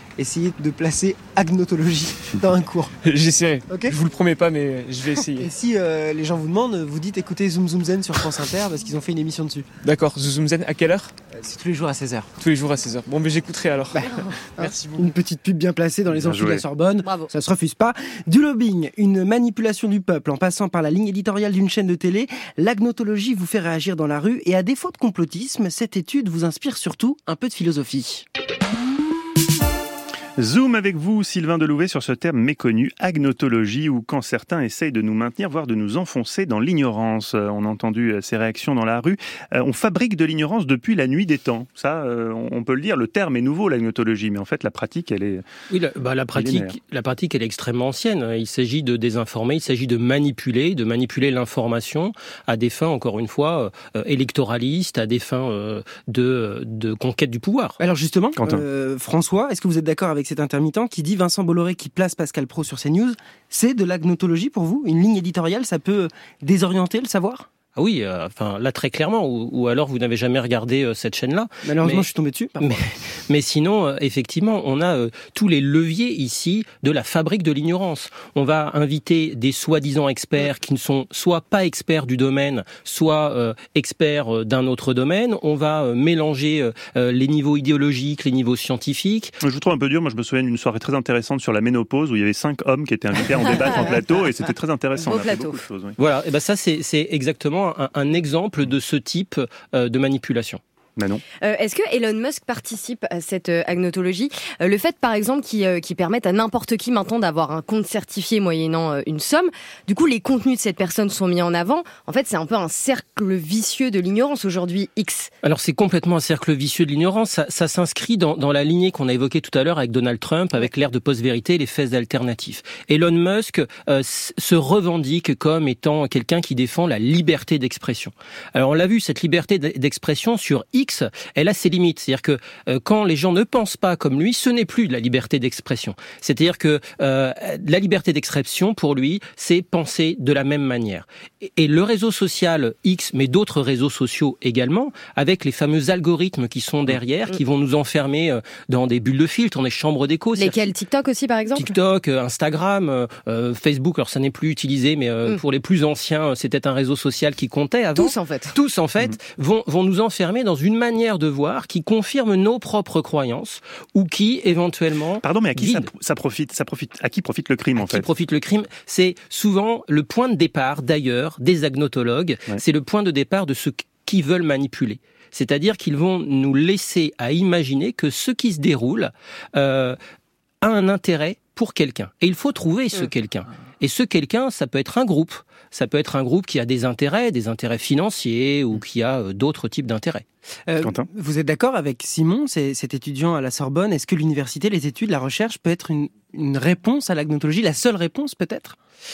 essayer de placer agnotologie dans un cours. J'essaierai. Ok. Je vous le promets pas, mais je vais essayer. Et si euh, les gens vous demandent, vous dites écoutez Zoom Zoom Zen sur France Inter parce qu'ils ont fait une émission dessus. D'accord. Zoom Zen, à quelle heure? Euh, C'est tous les jours à seize heures. Tous les jours à seize heures. Bon, mais j'écouterai alors. Bah, Merci beaucoup. Une petite pub bien placée dans les Bien amphis de la joué. Sorbonne. Bravo. Ça se refuse pas. Du lobbying, une manipulation du peuple en passant par la ligne éditoriale d'une chaîne de télé, l'agnotologie vous fait réagir dans la rue et à défaut de complotisme, cette étude vous inspire surtout un peu de philosophie. Zoom avec vous, Sylvain Delouvet, sur ce terme méconnu, agnotologie, ou quand certains essayent de nous maintenir, voire de nous enfoncer dans l'ignorance. Euh, On a entendu euh, ces réactions dans la rue. Euh, on fabrique de l'ignorance depuis la nuit des temps. Ça, euh, on on peut le dire, le terme est nouveau, l'agnotologie, mais en fait, la pratique, elle est... Oui, la, bah, la Millénaire. pratique, la pratique, elle est extrêmement ancienne. Il s'agit de désinformer, il s'agit de manipuler, de manipuler l'information à des fins, encore une fois, euh, électoralistes, à des fins euh, de, de conquête du pouvoir. Alors justement, Quentin. euh, François, est-ce que vous êtes d'accord avec cet intermittent qui dit Vincent Bolloré qui place Pascal Praud sur CNews, c'est de l'agnotologie pour vous? Une ligne éditoriale, ça peut désorienter le savoir? Ah oui, euh, enfin là très clairement, ou, ou alors vous n'avez jamais regardé euh, cette chaîne-là. Malheureusement, Mais- je suis tombé dessus. parfois. Mais, mais sinon, euh, effectivement, on a euh, tous les leviers ici de la fabrique de l'ignorance. On va inviter des soi-disant experts qui ne sont soit pas experts du domaine, soit euh, experts euh, d'un autre domaine. On va euh, mélanger euh, euh, les niveaux idéologiques, les niveaux scientifiques. Je vous trouve un peu dur. Moi, je me souviens d'une soirée très intéressante sur la ménopause où il y avait cinq hommes qui étaient invités à en débattre en plateau et c'était très intéressant. Beau On a appris plateau. beaucoup de choses, oui. Voilà, et ben ça c'est c'est exactement un, un exemple de ce type euh, de manipulation. Manon. Euh, Est-ce que Elon Musk participe à cette euh, agnotologie? Euh, Le fait, par exemple, qui, euh, qui permette à n'importe qui maintenant d'avoir un compte certifié moyennant euh, une somme, du coup, les contenus de cette personne sont mis en avant. En fait, c'est un peu un cercle vicieux de l'ignorance aujourd'hui, X. Alors c'est complètement un cercle vicieux de l'ignorance. Ça, ça s'inscrit dans, dans la lignée qu'on a évoquée tout à l'heure avec Donald Trump, avec l'ère de post-vérité et les faits alternatifs. Elon Musk euh, s- se revendique comme étant quelqu'un qui défend la liberté d'expression. Alors on l'a vu, cette liberté d- d'expression sur X, elle a ses limites. C'est-à-dire que euh, quand les gens ne pensent pas comme lui, ce n'est plus de la liberté d'expression. C'est-à-dire que euh, la liberté d'expression, pour lui, c'est penser de la même manière. Et, et le réseau social X, mais d'autres réseaux sociaux également, avec les fameux algorithmes qui sont derrière, qui vont nous enfermer euh, dans des bulles de filtre, dans des chambres d'écho. C'est-à-dire Lesquels? TikTok aussi, par exemple? TikTok, euh, Instagram, euh, euh, Facebook, alors ça n'est plus utilisé, mais euh, Mm. pour les plus anciens, euh, c'était un réseau social qui comptait avant. Tous, en fait. Tous, en fait, vont, vont nous enfermer dans une manière de voir qui confirme nos propres croyances ou qui, éventuellement, Pardon, mais à qui ça, vide. ça profite, ça profite, à qui profite le crime en qui fait? profite le crime, c'est souvent le point de départ, d'ailleurs, des agnotologues. Ouais. C'est le point de départ de ceux qui veulent manipuler. C'est-à-dire qu'ils vont nous laisser à imaginer que ce qui se déroule euh, a un intérêt pour quelqu'un. Et il faut trouver ce quelqu'un. Et ce quelqu'un, ça peut être un groupe. Ça peut être un groupe qui a des intérêts, des intérêts financiers ou qui a euh, d'autres types d'intérêts. Euh, Quentin. vous êtes d'accord avec Simon, c'est, cet étudiant à la Sorbonne? Est-ce que l'université, les études, la recherche peut être une, une réponse à l'agnotologie, la seule réponse peut-être?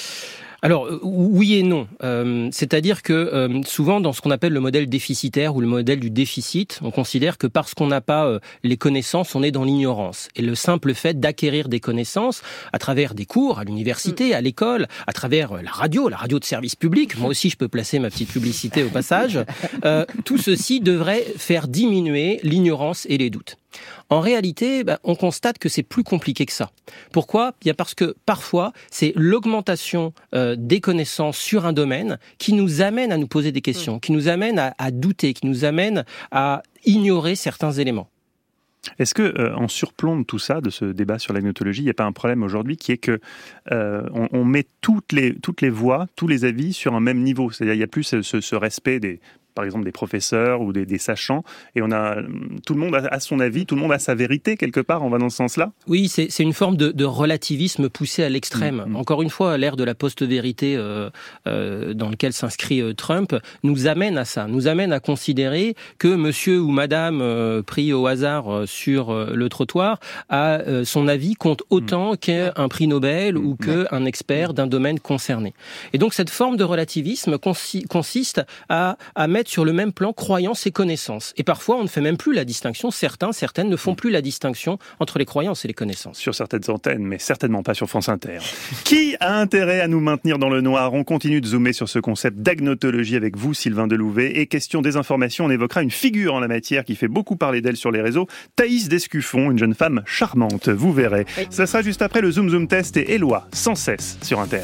Alors euh, oui et non. Euh, c'est-à-dire que euh, souvent dans ce qu'on appelle le modèle déficitaire ou le modèle du déficit, on considère que parce qu'on n'a pas euh, les connaissances, on est dans l'ignorance. Et le simple fait d'acquérir des connaissances à travers des cours à l'université, à l'école, à travers euh, la radio, la radio de service public, moi aussi je peux placer ma petite publicité au passage, euh, tout ceci devrait faire diminuer l'ignorance et les doutes. En réalité, ben, on constate que c'est plus compliqué que ça. Pourquoi ? Bien parce que parfois, c'est l'augmentation euh, des connaissances sur un domaine qui nous amène à nous poser des questions, qui nous amène à, à douter, qui nous amène à ignorer certains éléments. Est-ce que, euh, en surplomb de tout ça, de ce débat sur l'agnotologie, il n'y a pas un problème aujourd'hui qui est que euh, on, on met toutes les toutes les voix, tous les avis sur un même niveau. C'est-à-dire, il n'y a plus ce, ce, ce respect des, par exemple, des professeurs ou des, des sachants, et on a tout le monde a, a son avis, tout le monde a sa vérité quelque part. On va dans ce sens-là. Oui, c'est, c'est une forme de, de relativisme poussé à l'extrême. Mmh. Encore une fois, l'ère de la post-vérité euh, euh, dans lequel s'inscrit euh, Trump nous amène à ça, nous amène à considérer que monsieur ou madame euh, pris au hasard euh, sur euh, le trottoir a euh, son avis compte autant mmh. qu'un prix Nobel mmh. ou qu'un expert d'un domaine concerné. Et donc cette forme de relativisme consi- consiste à, à mettre mettre sur le même plan croyances et connaissances. Et parfois, on ne fait même plus la distinction. Certains, certaines ne font plus la distinction entre les croyances et les connaissances. Sur certaines antennes, mais certainement pas sur France Inter. Qui a intérêt à nous maintenir dans le noir? On continue de zoomer sur ce concept d'agnotologie avec vous, Sylvain Delouvet. Et question désinformation, on évoquera une figure en la matière qui fait beaucoup parler d'elle sur les réseaux, Thaïs Descuffon, une jeune femme charmante, vous verrez. Oui. Ça sera juste après le Zoom Zoom Test et Éloi, sans cesse, sur Inter.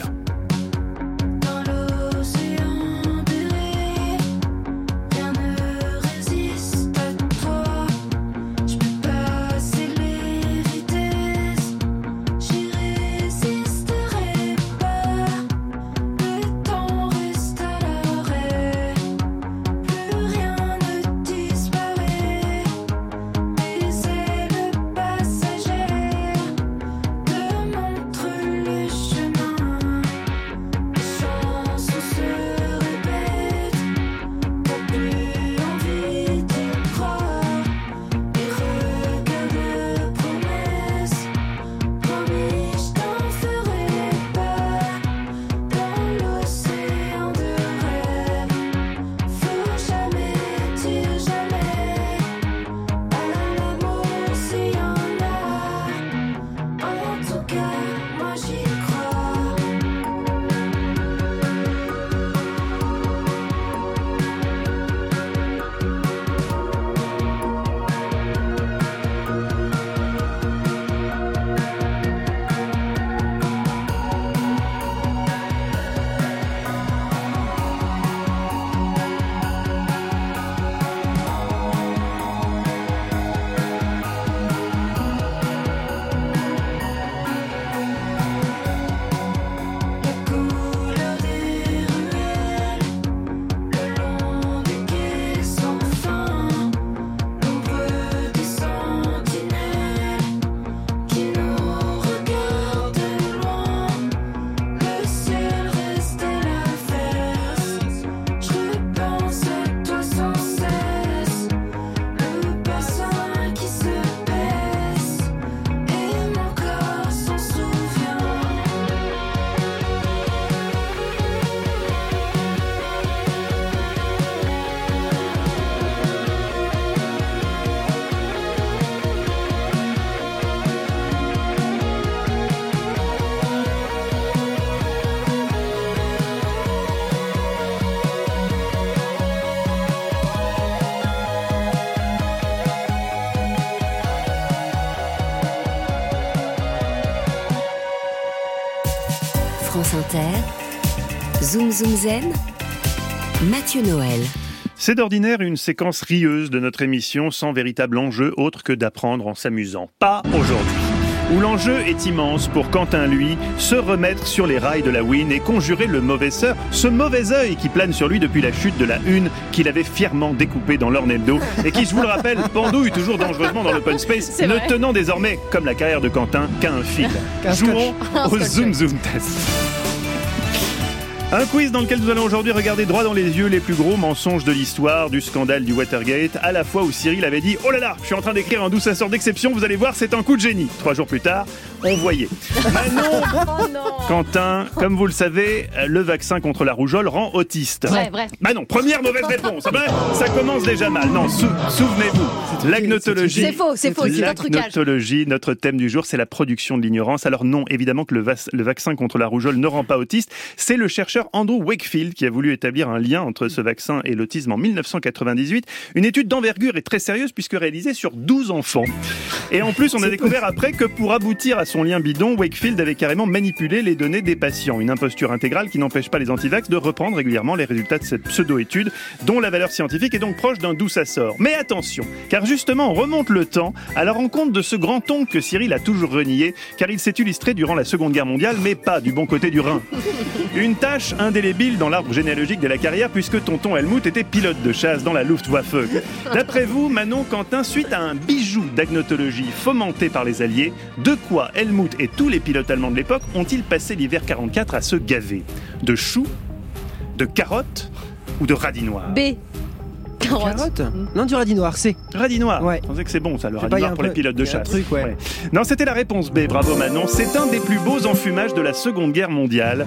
France Inter, Zoom Zoom Zen, Mathieu Noël. C'est d'ordinaire une séquence rieuse de notre émission sans véritable enjeu autre que d'apprendre en s'amusant. Pas aujourd'hui. Où l'enjeu est immense pour Quentin, lui, se remettre sur les rails de la win et conjurer le mauvais sort, ce mauvais œil qui plane sur lui depuis la chute de la une qu'il avait fièrement découpé dans l'Orneldo et qui, je vous le rappelle, pendouille toujours dangereusement dans l'open space, ne vrai. tenant désormais, comme la carrière de Quentin, qu'à un fil. Jouons au Zoom Zoom Test. Un quiz dans lequel nous allons aujourd'hui regarder droit dans les yeux les plus gros mensonges de l'histoire du scandale du Watergate, à la fois où Cyril avait dit « Oh là là, je suis en train d'écrire un douceur d'exception, vous allez voir, c'est un coup de génie ». Trois jours plus tard, on voyait. Manon, oh non. Quentin, comme vous le savez, le vaccin contre la rougeole rend autiste. Vrai, vrai. Manon, première mauvaise réponse. Vrai, ça commence déjà mal. Non, sou- souvenez-vous, l'agnotologie. C'est faux, c'est faux, c'est un trucage. L'agnotologie, notre thème du jour, c'est la production de l'ignorance. Alors non, évidemment que le, va- le vaccin contre la rougeole ne rend pas autiste. C'est le chercheur Andrew Wakefield qui a voulu établir un lien entre ce vaccin et l'autisme en dix-neuf cent quatre-vingt-dix-huit. Une étude d'envergure et très sérieuse puisque réalisée sur douze enfants. Et en plus, on a découvert après que pour aboutir à son lien bidon, Wakefield avait carrément manipulé les données des patients. Une imposture intégrale qui n'empêche pas les antivax de reprendre régulièrement les résultats de cette pseudo-étude dont la valeur scientifique est donc proche d'un doux assort. Mais attention, car justement, on remonte le temps à la rencontre de ce grand-oncle que Cyril a toujours renié, car il s'est illustré durant la Seconde Guerre mondiale, mais pas du bon côté du Rhin. Une tâche indélébile dans l'arbre généalogique de la carrière puisque tonton Helmut était pilote de chasse dans la Luftwaffe. D'après vous, Manon, Quentin, suite à un bijou d'agnotologie fomenté par les Alliés, de quoi Helmut et tous les pilotes allemands de l'époque ont-ils passé l'hiver quarante-quatre à se gaver? De choux, de carottes ou de radis noirs? B. Carotte. Carotte Non, du radis noir, c'est. Radis noir. Ouais. Je pensais que c'est bon ça, le Je sais radis pas, y a noir un pour peu- les pilotes de y a un chasse. truc, ouais. Ouais. Non, c'était la réponse B. Bravo Manon. C'est un des plus beaux enfumages de la Seconde Guerre mondiale.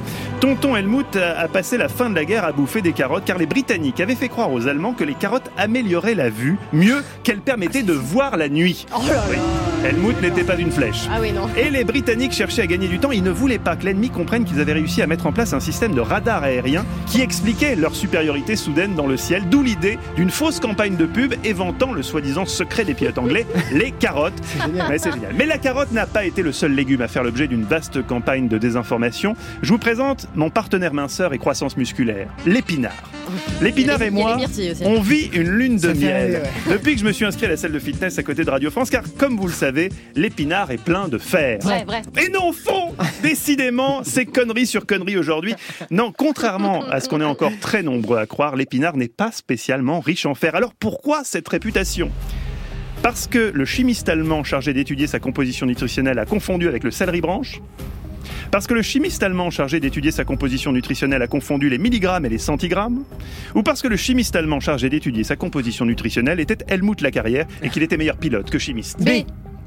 Tonton Helmut a passé la fin de la guerre à bouffer des carottes car les Britanniques avaient fait croire aux Allemands que les carottes amélioraient la vue, mieux qu'elles permettaient de voir la nuit. Oh là là. Oui. Helmut n'était pas une flèche. Ah oui, non. Et les Britanniques cherchaient à gagner du temps, ils ne voulaient pas que l'ennemi comprenne qu'ils avaient réussi à mettre en place un système de radar aérien qui expliquait leur supériorité soudaine dans le ciel, d'où l'idée d'une fausse campagne de pub éventant le soi-disant secret des pilotes anglais, les carottes. C'est génial. Ouais, c'est génial. Mais la carotte n'a pas été le seul légume à faire l'objet d'une vaste campagne de désinformation. Je vous présente mon partenaire minceur et croissance musculaire, l'épinard. L'épinard et Il y a les moi, myrtilles aussi. on vit une lune de Ça fait miel. rêver, ouais. Depuis que je me suis inscrit à la salle de fitness à côté de Radio France, car comme vous le savez, l'épinard est plein de fer. Vrai, vrai. Et non, faux. Décidément, c'est connerie sur connerie aujourd'hui. Non, contrairement à ce qu'on est encore très nombreux à croire, l'épinard n'est pas spécialement riche en fer. Alors pourquoi cette réputation ? Parce que le chimiste allemand chargé d'étudier sa composition nutritionnelle a confondu avec le céleri branche ? Parce que le chimiste allemand chargé d'étudier sa composition nutritionnelle a confondu les milligrammes et les centigrammes? Ou parce que le chimiste allemand chargé d'étudier sa composition nutritionnelle était Helmut Lacarrière et qu'il était meilleur pilote que chimiste? B.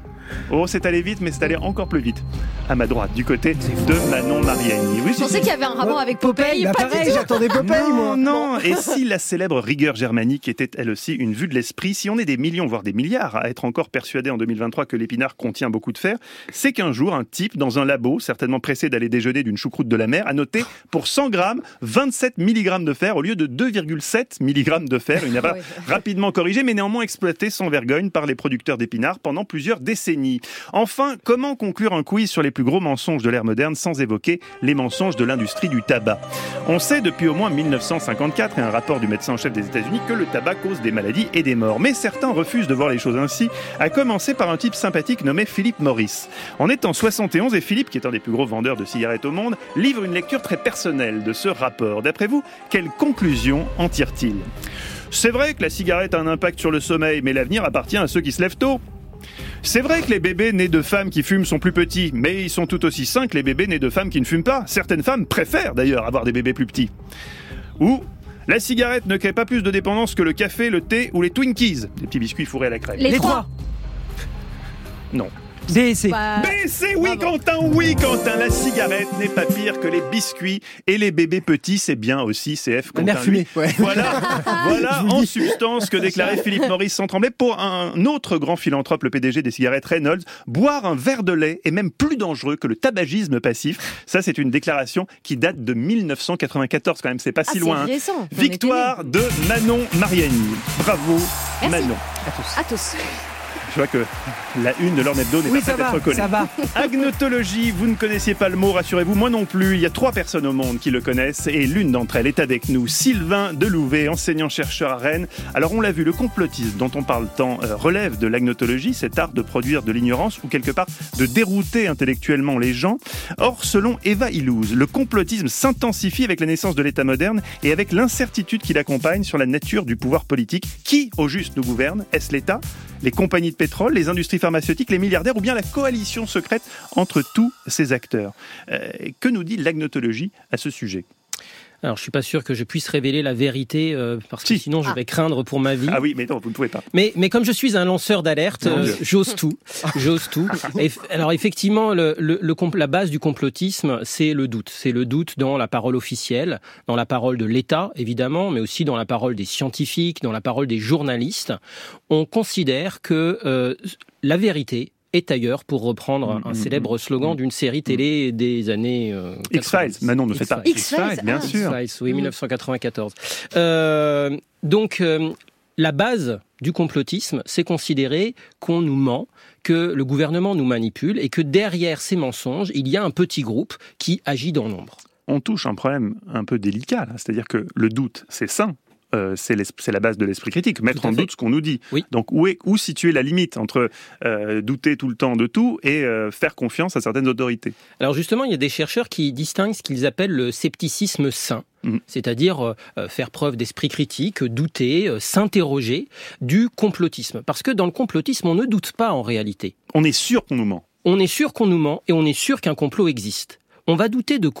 Oh, c'est allé vite, mais c'est allé encore plus vite. À ma droite, du côté de Manon Mariani. Oui, Je pensais qu'il y avait un rapport avec Popeye, Bah pas pareil, du tout. j'attendais Popeye, non, moi. non. Et si la célèbre rigueur germanique était elle aussi une vue de l'esprit, si on est des millions, voire des milliards, à être encore persuadés en deux mille vingt-trois que l'épinard contient beaucoup de fer, c'est qu'un jour, un type dans un labo, certainement pressé d'aller déjeuner d'une choucroute de la mer, a noté pour cent grammes, vingt-sept milligrammes de fer au lieu de deux virgule sept milligrammes de fer. Une erreur Oui. rapidement corrigée, mais néanmoins exploitée sans vergogne par les producteurs d'épinards pendant plusieurs décennies. Enfin, comment conclure un quiz sur les plus gros mensonges de l'ère moderne sans évoquer les mensonges de l'industrie du tabac? On sait depuis au moins mille neuf cent cinquante-quatre et un rapport du médecin en chef des États-Unis que le tabac cause des maladies et des morts. Mais certains refusent de voir les choses ainsi, à commencer par un type sympathique nommé Philip Morris. On est en soixante et onze et Philippe, qui est un des plus gros vendeurs de cigarettes au monde, livre une lecture très personnelle de ce rapport. D'après vous, quelle conclusion en tire-t-il? C'est vrai que la cigarette a un impact sur le sommeil, mais l'avenir appartient à ceux qui se lèvent tôt. C'est vrai que les bébés nés de femmes qui fument sont plus petits, mais ils sont tout aussi sains que les bébés nés de femmes qui ne fument pas. Certaines femmes préfèrent d'ailleurs avoir des bébés plus petits. Ou la cigarette ne crée pas plus de dépendance que le café, le thé ou les Twinkies, des petits biscuits fourrés à la crème. Les, Les trois. trois. Non. D et C. Bah, B, C, oui Quentin, oui Quentin, la cigarette n'est pas pire que les biscuits et les bébés petits, c'est bien aussi C F La Quentin. mère fumée. lui. Ouais. Voilà, voilà Je vous le en dis. substance que déclarait Philippe Morris sans trembler pour un autre grand philanthrope, le P D G des cigarettes Reynolds. Boire un verre de lait est même plus dangereux que le tabagisme passif. Ça, c'est une déclaration qui date de mille neuf cent quatre-vingt-quatorze quand même, c'est pas ah, si c'est loin. hein. récent. On Victoire de Manon Mariani. Bravo Merci. Manon. était nés. À tous. Je vois que la une de leur hebdo n'est Oui, pas ça prête d'être va, collée. ça va. Agnotologie, vous ne connaissiez pas le mot, rassurez-vous, moi non plus. Il y a trois personnes au monde qui le connaissent et l'une d'entre elles est avec nous. Sylvain Delouvet, enseignant-chercheur à Rennes. Alors on l'a vu, le complotisme dont on parle tant euh, relève de l'agnotologie, cet art de produire de l'ignorance ou quelque part de dérouter intellectuellement les gens. Or, selon Eva Illouz, le complotisme s'intensifie avec la naissance de l'État moderne et avec l'incertitude qui l'accompagne sur la nature du pouvoir politique. Qui, au juste, nous gouverne? Est-ce l'État, les compagnies de pétrole, les industries pharmaceutiques, les milliardaires ou bien la coalition secrète entre tous ces acteurs? Euh, que nous dit l'agnotologie à ce sujet? Alors, je suis pas sûr que je puisse révéler la vérité euh, parce que Si. sinon je Ah. vais craindre pour ma vie. Ah oui, mais non, vous ne pouvez pas. Mais, mais comme je suis un lanceur d'alerte, Mon euh, Dieu. j'ose tout, j'ose tout. Et, f- alors effectivement, le, le, le compl- la base du complotisme, c'est le doute. C'est le doute dans la parole officielle, dans la parole de l'État, évidemment, mais aussi dans la parole des scientifiques, dans la parole des journalistes. On considère que euh, la vérité est ailleurs, pour reprendre un Mmh, célèbre mmh, slogan mmh. d'une série télé des années euh, X-Files, quatre-vingt-dix. Manon ne fait pas. X-Files, X-Files, bien ah. sûr. X-Files, oui, mille neuf cent quatre-vingt-quatorze. Euh, donc, euh, la base du complotisme, c'est considérer qu'on nous ment, que le gouvernement nous manipule et que derrière ces mensonges, il y a un petit groupe qui agit dans l'ombre. On touche un problème un peu délicat, là. C'est-à-dire que le doute, c'est sain. Euh, c'est, l'es- c'est la base de l'esprit critique, mettre Tout à en fait. doute ce qu'on nous dit. Oui. Donc où, est, où situer la limite entre euh, douter tout le temps de tout et euh, faire confiance à certaines autorités? Alors justement, il y a des chercheurs qui distinguent ce qu'ils appellent le scepticisme sain, Mhm. c'est-à-dire euh, faire preuve d'esprit critique, douter, euh, s'interroger, du complotisme. Parce que dans le complotisme, on ne doute pas en réalité. On est sûr qu'on nous ment. On est sûr qu'on nous ment et on est sûr qu'un complot existe. On va douter de quoi ?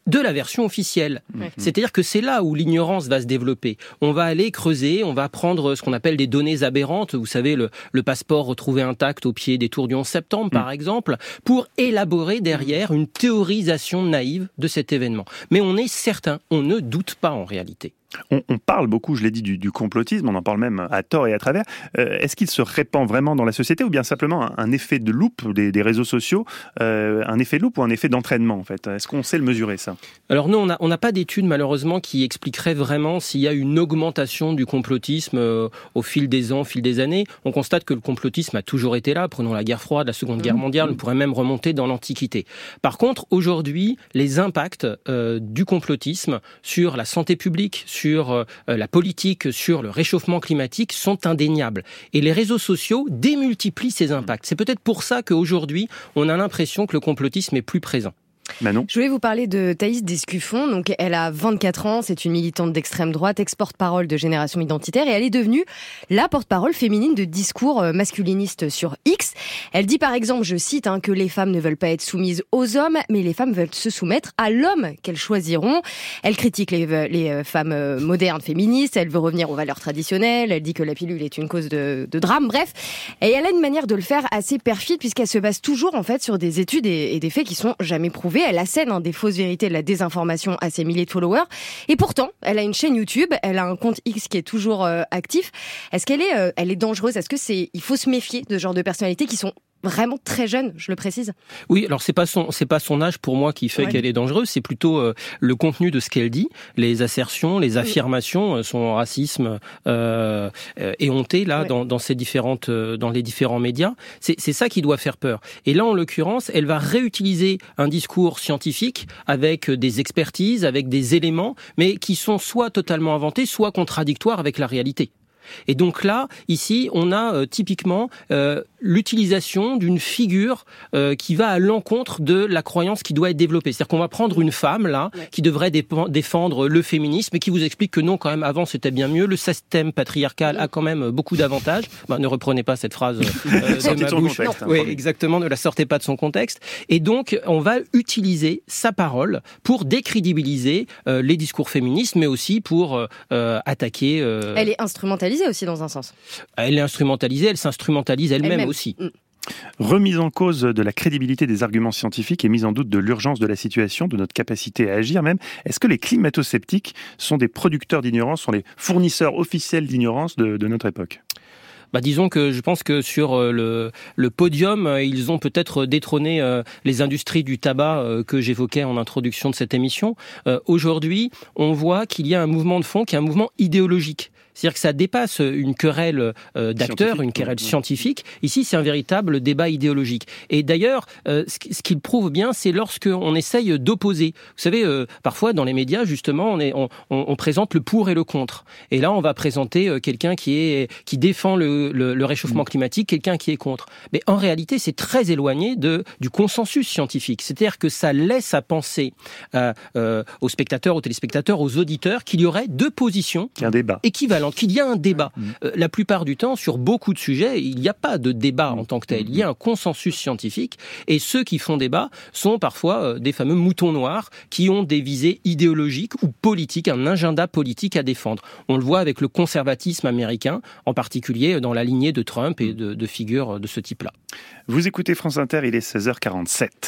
de la version officielle. Ouais. C'est-à-dire que c'est là où l'ignorance va se développer. On va aller creuser, on va prendre ce qu'on appelle des données aberrantes, vous savez, le, le passeport retrouvé intact au pied des tours du onze septembre, par exemple, pour élaborer derrière une théorisation naïve de cet événement. Mais on est certain, on ne doute pas en réalité. On, on parle beaucoup, je l'ai dit, du, du complotisme, on en parle même à tort et à travers. Euh, est-ce qu'il se répand vraiment dans la société ou bien simplement un, un effet de loupe des, des réseaux sociaux, euh, un effet de loupe ou un effet d'entraînement en fait? Est-ce qu'on sait le mesurer ça? Alors non, on n'a on n'a pas d'études malheureusement qui expliqueraient vraiment s'il y a une augmentation du complotisme euh, au fil des ans, au fil des années. On constate que le complotisme a toujours été là. Prenons la guerre froide, la Seconde Guerre mondiale, on pourrait même remonter dans l'Antiquité. Par contre, aujourd'hui, les impacts euh, du complotisme sur la santé publique, sur sur la politique, sur le réchauffement climatique sont indéniables. Et les réseaux sociaux démultiplient ces impacts. C'est peut-être pour ça qu'aujourd'hui, on a l'impression que le complotisme est plus présent. Manon. Je voulais vous parler de Thaïs Descuffon. Donc, elle a vingt-quatre ans, c'est une militante d'extrême droite, ex-porte-parole de Génération Identitaire, et elle est devenue la porte-parole féminine de discours masculinistes sur X. Elle dit par exemple, je cite, hein, que les femmes ne veulent pas être soumises aux hommes, mais les femmes veulent se soumettre à l'homme qu'elles choisiront. Elle critique les, les femmes modernes féministes, elle veut revenir aux valeurs traditionnelles, elle dit que la pilule est une cause de, de drame, bref. Et elle a une manière de le faire assez perfide, puisqu'elle se base toujours en fait sur des études et, et des faits qui sont jamais prouvés. Elle assène hein, des fausses vérités, de la désinformation à ses milliers de followers. Et pourtant, elle a une chaîne YouTube, elle a un compte X qui est toujours euh, actif. Est-ce qu'elle est, euh, elle est dangereuse? Est-ce que c'est, il faut se méfier de ce genre de personnalités qui sont vraiment très jeune, je le précise. Oui, alors c'est pas son c'est pas son âge pour moi qui fait ouais. qu'elle est dangereuse, c'est plutôt euh, le contenu de ce qu'elle dit, les assertions, les affirmations, oui. son racisme euh, euh, éhonté là ouais. dans dans ces différentes euh, dans les différents médias. C'est c'est ça qui doit faire peur. Et là en l'occurrence, elle va réutiliser un discours scientifique avec des expertises, avec des éléments, mais qui sont soit totalement inventés, soit contradictoires avec la réalité. Et donc là, ici, on a euh, typiquement euh, l'utilisation d'une figure euh, qui va à l'encontre de la croyance qui doit être développée. C'est-à-dire qu'on va prendre une femme, là, ouais. qui devrait dé- défendre le féminisme et qui vous explique que non, quand même, avant, c'était bien mieux. Le système patriarcal a quand même beaucoup d'avantages. Ben, ne reprenez pas cette phrase euh, de ma bouche. Contexte, hein, oui, exactement, ne la sortez pas de son contexte. Et donc, on va utiliser sa parole pour décrédibiliser euh, les discours féministes, mais aussi pour euh, attaquer... Euh... Elle est instrumentalisée aussi dans un sens. Elle est instrumentalisée, elle s'instrumentalise elle-même, elle-même. aussi. Mmh. Remise en cause de la crédibilité des arguments scientifiques et mise en doute de l'urgence de la situation, de notre capacité à agir même. Est-ce que les climato-sceptiques sont des producteurs d'ignorance, sont les fournisseurs officiels d'ignorance de, de notre époque ? Bah, disons que je pense que sur le, le podium, ils ont peut-être détrôné euh, les industries du tabac euh, que j'évoquais en introduction de cette émission. Euh, aujourd'hui, on voit qu'il y a un mouvement de fond qui est un mouvement idéologique. C'est-à-dire que ça dépasse une querelle euh, d'acteurs, une querelle scientifique. Ici, c'est un véritable débat idéologique. Et d'ailleurs, euh, ce, ce qu'il prouve bien, c'est lorsqu'on essaye d'opposer. Vous savez, euh, parfois dans les médias, justement, on, est, on, on, on présente le pour et le contre. Et là, on va présenter euh, quelqu'un qui est qui défend le, le, le réchauffement climatique, quelqu'un qui est contre. Mais en réalité, c'est très éloigné de du consensus scientifique. C'est-à-dire que ça laisse à penser euh, euh, aux spectateurs, aux téléspectateurs, aux auditeurs qu'il y aurait deux positions qu'il y a un débat équivalentes. Qu'il y a un débat. Mmh. Euh, la plupart du temps, sur beaucoup de sujets, il n'y a pas de débat mmh. en tant que tel. Il y a un consensus scientifique et ceux qui font débat sont parfois euh, des fameux moutons noirs qui ont des visées idéologiques ou politiques, un agenda politique à défendre. On le voit avec le conservatisme américain, en particulier dans la lignée de Trump et de, de figures de ce type-là. Vous écoutez France Inter, il est seize heures quarante-sept.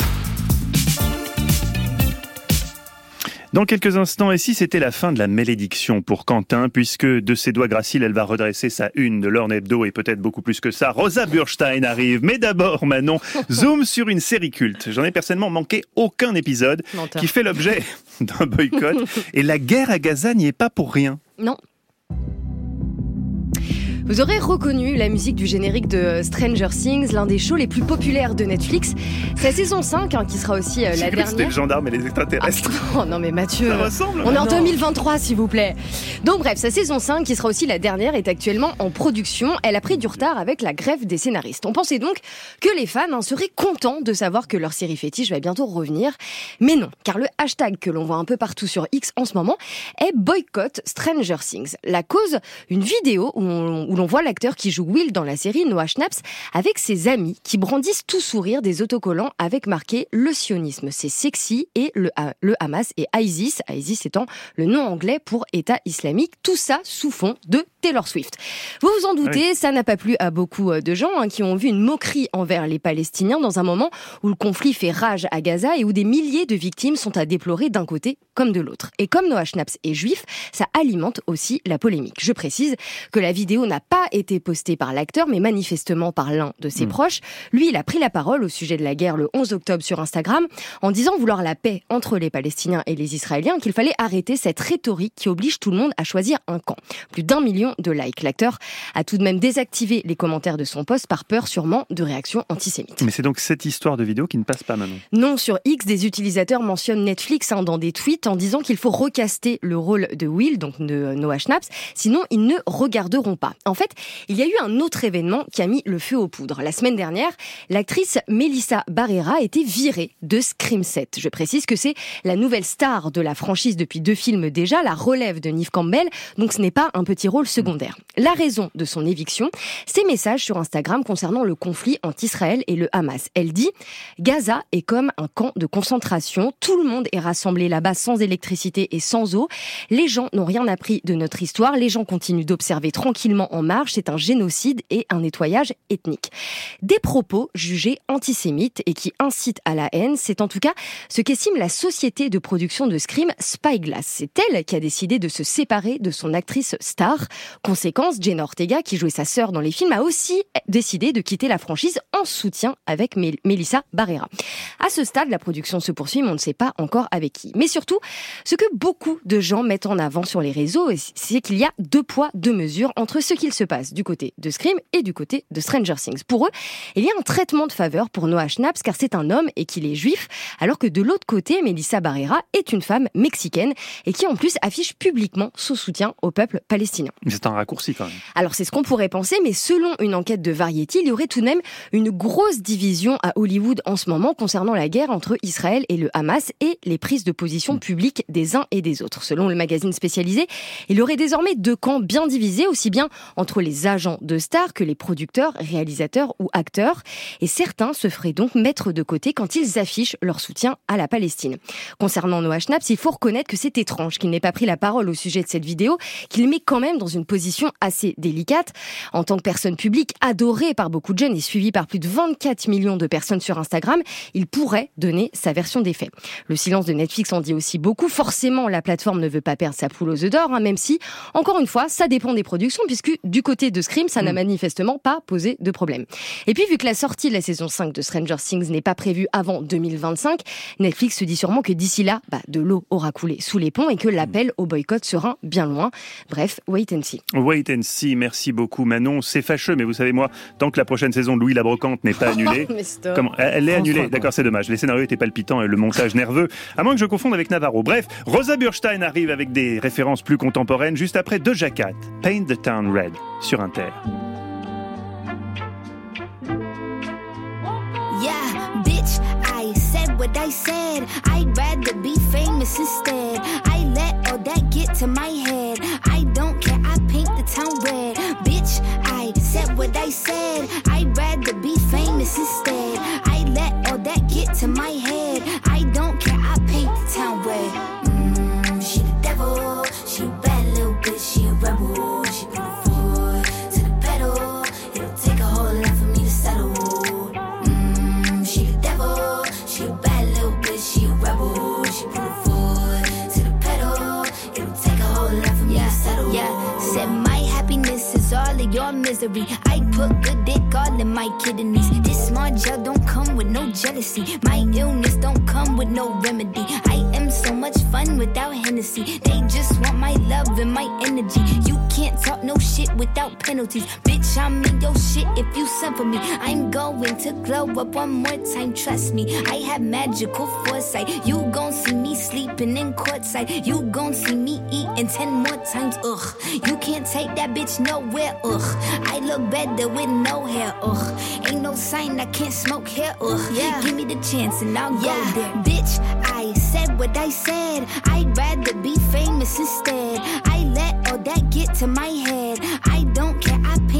Dans quelques instants, et si c'était la fin de la malédiction pour Quentin, puisque de ses doigts graciles, elle va redresser sa une de l'Orne Hebdo et peut-être beaucoup plus que ça. Rosa Burstein arrive. Mais d'abord, Manon, zoom sur une série culte. J'en ai personnellement manqué aucun épisode Menteur. Qui fait l'objet d'un boycott. Et la guerre à Gaza n'y est pas pour rien. Non. Vous aurez reconnu la musique du générique de Stranger Things, l'un des shows les plus populaires de Netflix. C'est la saison cinq hein, qui sera aussi euh, la dernière. C'était le gendarme et les extraterrestres. Ah, non mais Mathieu, ça ressemble. On est non. en deux mille vingt-trois s'il vous plaît. Donc bref, sa saison cinq qui sera aussi la dernière est actuellement en production. Elle a pris du retard avec la grève des scénaristes. On pensait donc que les fans hein, seraient contents de savoir que leur série fétiche va bientôt revenir. Mais non, car le hashtag que l'on voit un peu partout sur X en ce moment est boycott Stranger Things. La cause, une vidéo où, on, où où l'on voit l'acteur qui joue Will dans la série, Noah Schnaps, avec ses amis qui brandissent tout sourire des autocollants avec marqué « Le sionisme, c'est sexy » et le, le Hamas et ISIS, ISIS étant le nom anglais pour État islamique, tout ça sous fond de Taylor Swift. Vous vous en doutez, oui. Ça n'a pas plu à beaucoup de gens hein, qui ont vu une moquerie envers les Palestiniens dans un moment où le conflit fait rage à Gaza et où des milliers de victimes sont à déplorer d'un côté comme de l'autre. Et comme Noah Schnaps est juif, ça alimente aussi la polémique. Je précise que la vidéo n'a pas été postée par l'acteur, mais manifestement par l'un de ses mmh. proches. Lui, il a pris la parole au sujet de la guerre le onze octobre sur Instagram en disant vouloir la paix entre les Palestiniens et les Israéliens, qu'il fallait arrêter cette rhétorique qui oblige tout le monde à choisir un camp. Plus d'un million de likes. L'acteur a tout de même désactivé les commentaires de son post par peur sûrement de réactions antisémites. Mais c'est donc cette histoire de vidéo qui ne passe pas maintenant. Non, sur X, des utilisateurs mentionnent Netflix hein, dans des tweets en disant qu'il faut recaster le rôle de Will, donc de Noah Schnaps, sinon ils ne regarderont pas. En fait, il y a eu un autre événement qui a mis le feu aux poudres. La semaine dernière, l'actrice Melissa Barrera a été virée de Scream sept. Je précise que c'est la nouvelle star de la franchise depuis deux films déjà, la relève de Neve Campbell, donc ce n'est pas un petit rôle secondaire. La raison de son éviction, ses messages sur Instagram concernant le conflit entre Israël et le Hamas. Elle dit « Gaza est comme un camp de concentration, tout le monde est rassemblé là-bas sans électricité et sans eau, les gens n'ont rien appris de notre histoire, les gens continuent d'observer tranquillement en marge, c'est un génocide et un nettoyage ethnique. » Des propos jugés antisémites et qui incitent à la haine, c'est en tout cas ce qu'estime la société de production de Scream, Spyglass. C'est elle qui a décidé de se séparer de son actrice star. Conséquence, Jenna Ortega, qui jouait sa sœur dans les films, a aussi décidé de quitter la franchise en soutien avec Mel- Melissa Barrera. À ce stade, la production se poursuit, mais on ne sait pas encore avec qui. Mais surtout, ce que beaucoup de gens mettent en avant sur les réseaux, c'est qu'il y a deux poids, deux mesures entre ce qu'il se passe du côté de Scream et du côté de Stranger Things. Pour eux, il y a un traitement de faveur pour Noah Schnaps, car c'est un homme et qu'il est juif, alors que de l'autre côté, Melissa Barrera est une femme mexicaine et qui en plus affiche publiquement son soutien au peuple palestinien. Mais c'est un raccourci quand même. Alors c'est ce qu'on pourrait penser, mais selon une enquête de Variety, il y aurait tout de même une grosse division à Hollywood en ce moment concernant la guerre entre Israël et le Hamas et les prises de position publiques des uns et des autres. Selon le magazine spécialisé, il y aurait désormais deux camps bien divisés, aussi bien entre les agents de stars que les producteurs, réalisateurs ou acteurs. Et certains se feraient donc mettre de côté quand ils affichent leur soutien à la Palestine. Concernant Noah Schnaps, il faut reconnaître que c'est étrange qu'il n'ait pas pris la parole au sujet de cette vidéo, qu'il met quand même dans une position assez délicate. En tant que personne publique, adorée par beaucoup de jeunes et suivie par plus de vingt-quatre millions de personnes sur Instagram, il pourrait donner sa version des faits. Le silence de Netflix en dit aussi beaucoup. Forcément, la plateforme ne veut pas perdre sa poule aux œufs d'or, hein, même si, encore une fois, ça dépend des productions, puisque du côté de Scream, ça n'a manifestement pas posé de problème. Et puis, vu que la sortie de la saison cinq de Stranger Things n'est pas prévue avant deux mille vingt-cinq, Netflix se dit sûrement que d'ici là, bah, de l'eau aura coulé sous les ponts et que l'appel au boycott sera bien loin. Bref, wait and see. Wait and see, merci beaucoup Manon. C'est fâcheux, mais vous savez, moi, tant que la prochaine saison de Louis la Brocante n'est pas annulée... Comment Elle est annulée, d'accord, c'est dommage. Les scénarios étaient palpitants et le montage nerveux, à moins que je confonde avec Navarro. Bref, Rosa Burstein arrive avec des références plus contemporaines juste après Doja Cat, Paint the Town Red, sur Inter. Yeah, bitch, I said what I said. I'd rather be famous instead. I let all that get to my head. I don't care, I paint the town red. Bitch, I said what I said. I'd rather be famous instead. I let all that get to my head. I don't care, I paint the town red. Mmm, she the devil. She a bad little bitch, she a rebel. She put her foot to the pedal. It'll take a whole lot for me to settle. She a bad little bitch, she a rebel. She put her foot to the pedal. It'll take a whole lot for me yeah, to settle. Yeah, said my happiness is all of your misery. I put good dick all in my kidneys. This small gel don't come with no jealousy. My illness don't come with no remedy. I am so much fun without Hennessy. They just want my love and my energy. You can't talk no shit without penalties. Bitch, I'm in your shit if you send for me. I'm going to glow up one more time, trust me. I have magical foresight. You gon' see me sleeping in courtside. You gon' see me eating ten more times, ugh. You can't take that bitch nowhere, ugh. I look better with no hair, ugh. Ain't no sign I can't smoke here, ugh. Yeah. Give me the chance and I'll yeah. go there. Bitch, I said what I said. I'd rather be famous instead. I let all that get to my head. I don't care, I pay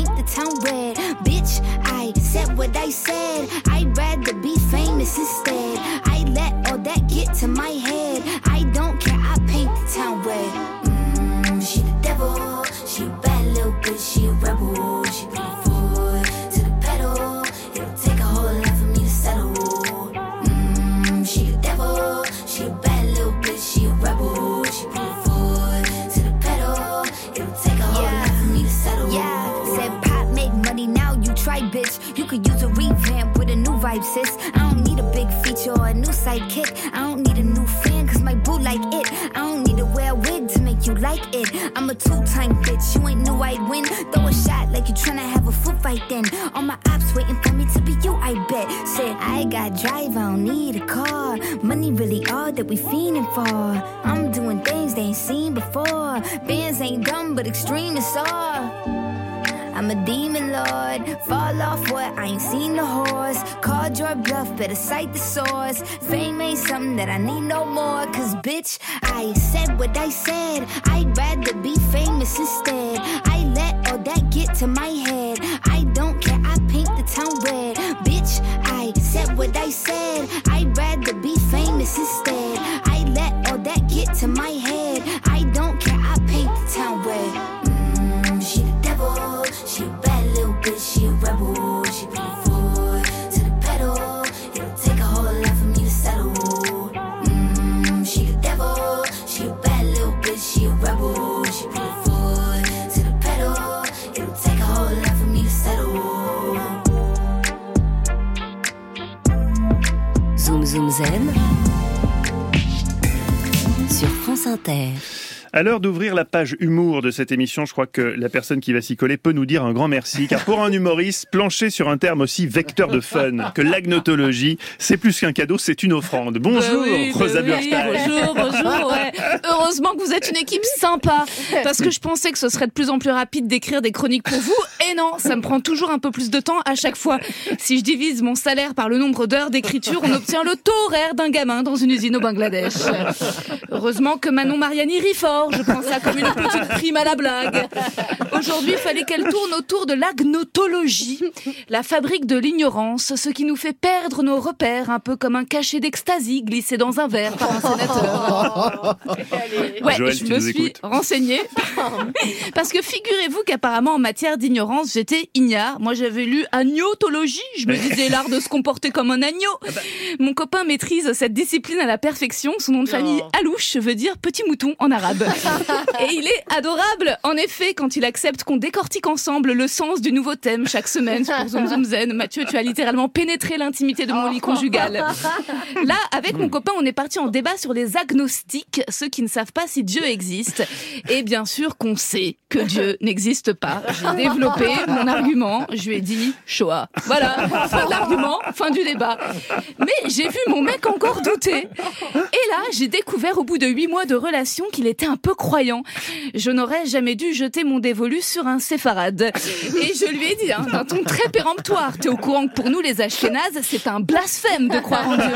to my head. I don't care, I paint the town red. Mmm, she the devil, she a bad little bitch, she a rebel. She put her foot to the pedal, it'll take a whole lot for me to settle. Mmm, she the devil, she a bad little bitch, she a rebel. She put her foot to the pedal, it'll take a whole yeah. lot for me to settle. Yeah, said pop make money, now you try, bitch. You could use a revamp with a new vibe, sis. I don't need a big feature or a new sidekick. I don't need a new fan, cause my boo like it. I don't need to wear a wig to make you like it. I'm a two-time bitch, you ain't knew I'd win. Throw a shot like you tryna have a foot fight then. All my ops waiting for me to be you, I bet. Said, I got drive, I don't need a car. Money really all that we fiending for. I'm doing things they ain't seen before. Bands ain't dumb, but extreme is all. I'm a demon lord, fall off what, I ain't seen the horse. Called your bluff, better cite the source. Fame ain't something that I need no more. Cause bitch, I said what I said. I'd rather be famous instead. I let all that get to my head. I don't care, I paint the town red. Bitch, I said what I said. I'd rather be famous instead. I let all that get to my head. I don't care, I paint the town red. Mmm, she the devil. She a bad little bitch, she a rebel. She put her foot to the pedal. It'll take a whole lot for me to settle. Mmm, she the devil. She a bad little bitch, she a rebel. She put her foot to the pedal. It'll take a whole lot for me to settle. Zoom Zoom Zen sur France Inter. À l'heure d'ouvrir la page humour de cette émission, je crois que la personne qui va s'y coller peut nous dire un grand merci, car pour un humoriste, plancher sur un terme aussi vecteur de fun que l'agnotologie, c'est plus qu'un cadeau, c'est une offrande. Bonjour, bah oui, Rosa bah oui, Burstein. Bonjour, bonjour, ouais. Heureusement que vous êtes une équipe sympa, parce que je pensais que ce serait de plus en plus rapide d'écrire des chroniques pour vous, et non, ça me prend toujours un peu plus de temps à chaque fois. Si je divise mon salaire par le nombre d'heures d'écriture, on obtient le taux horaire d'un gamin dans une usine au Bangladesh. Heureusement que Manon Mariani rit fort. Je prends ça comme une petite prime à la blague. Aujourd'hui, il fallait qu'elle tourne autour de l'agnotologie, la fabrique de l'ignorance, ce qui nous fait perdre nos repères, un peu comme un cachet d'ecstasy glissé dans un verre par un sénateur. Ouais, Joël, je tu me nous suis écoutes. renseignée. Parce que figurez-vous qu'apparemment, en matière d'ignorance, j'étais ignare. Moi, j'avais lu agnotologie. Je me disais l'art de se comporter comme un agneau. Mon copain maîtrise cette discipline à la perfection. Son nom de famille, Alouche, veut dire petit mouton en arabe. Et il est adorable, en effet, quand il accepte qu'on décortique ensemble le sens du nouveau thème chaque semaine sur Zoom Zoom Zen. Mathieu, tu as littéralement pénétré l'intimité de mon lit conjugal. Là, avec mon copain, on est parti en débat sur les agnostiques, ceux qui ne savent pas si Dieu existe. Et bien sûr qu'on sait que Dieu n'existe pas. J'ai développé mon argument, je lui ai dit Shoah. Voilà, fin de l'argument, fin du débat. Mais j'ai vu mon mec encore douter. Et là, j'ai découvert au bout de huit mois de relation qu'il était un peu croyant. Je n'aurais jamais dû jeter mon dévolu sur un séfarade. Et je lui ai dit, hein, d'un ton très péremptoire, t'es au courant que pour nous les Ashkénazes, c'est un blasphème de croire en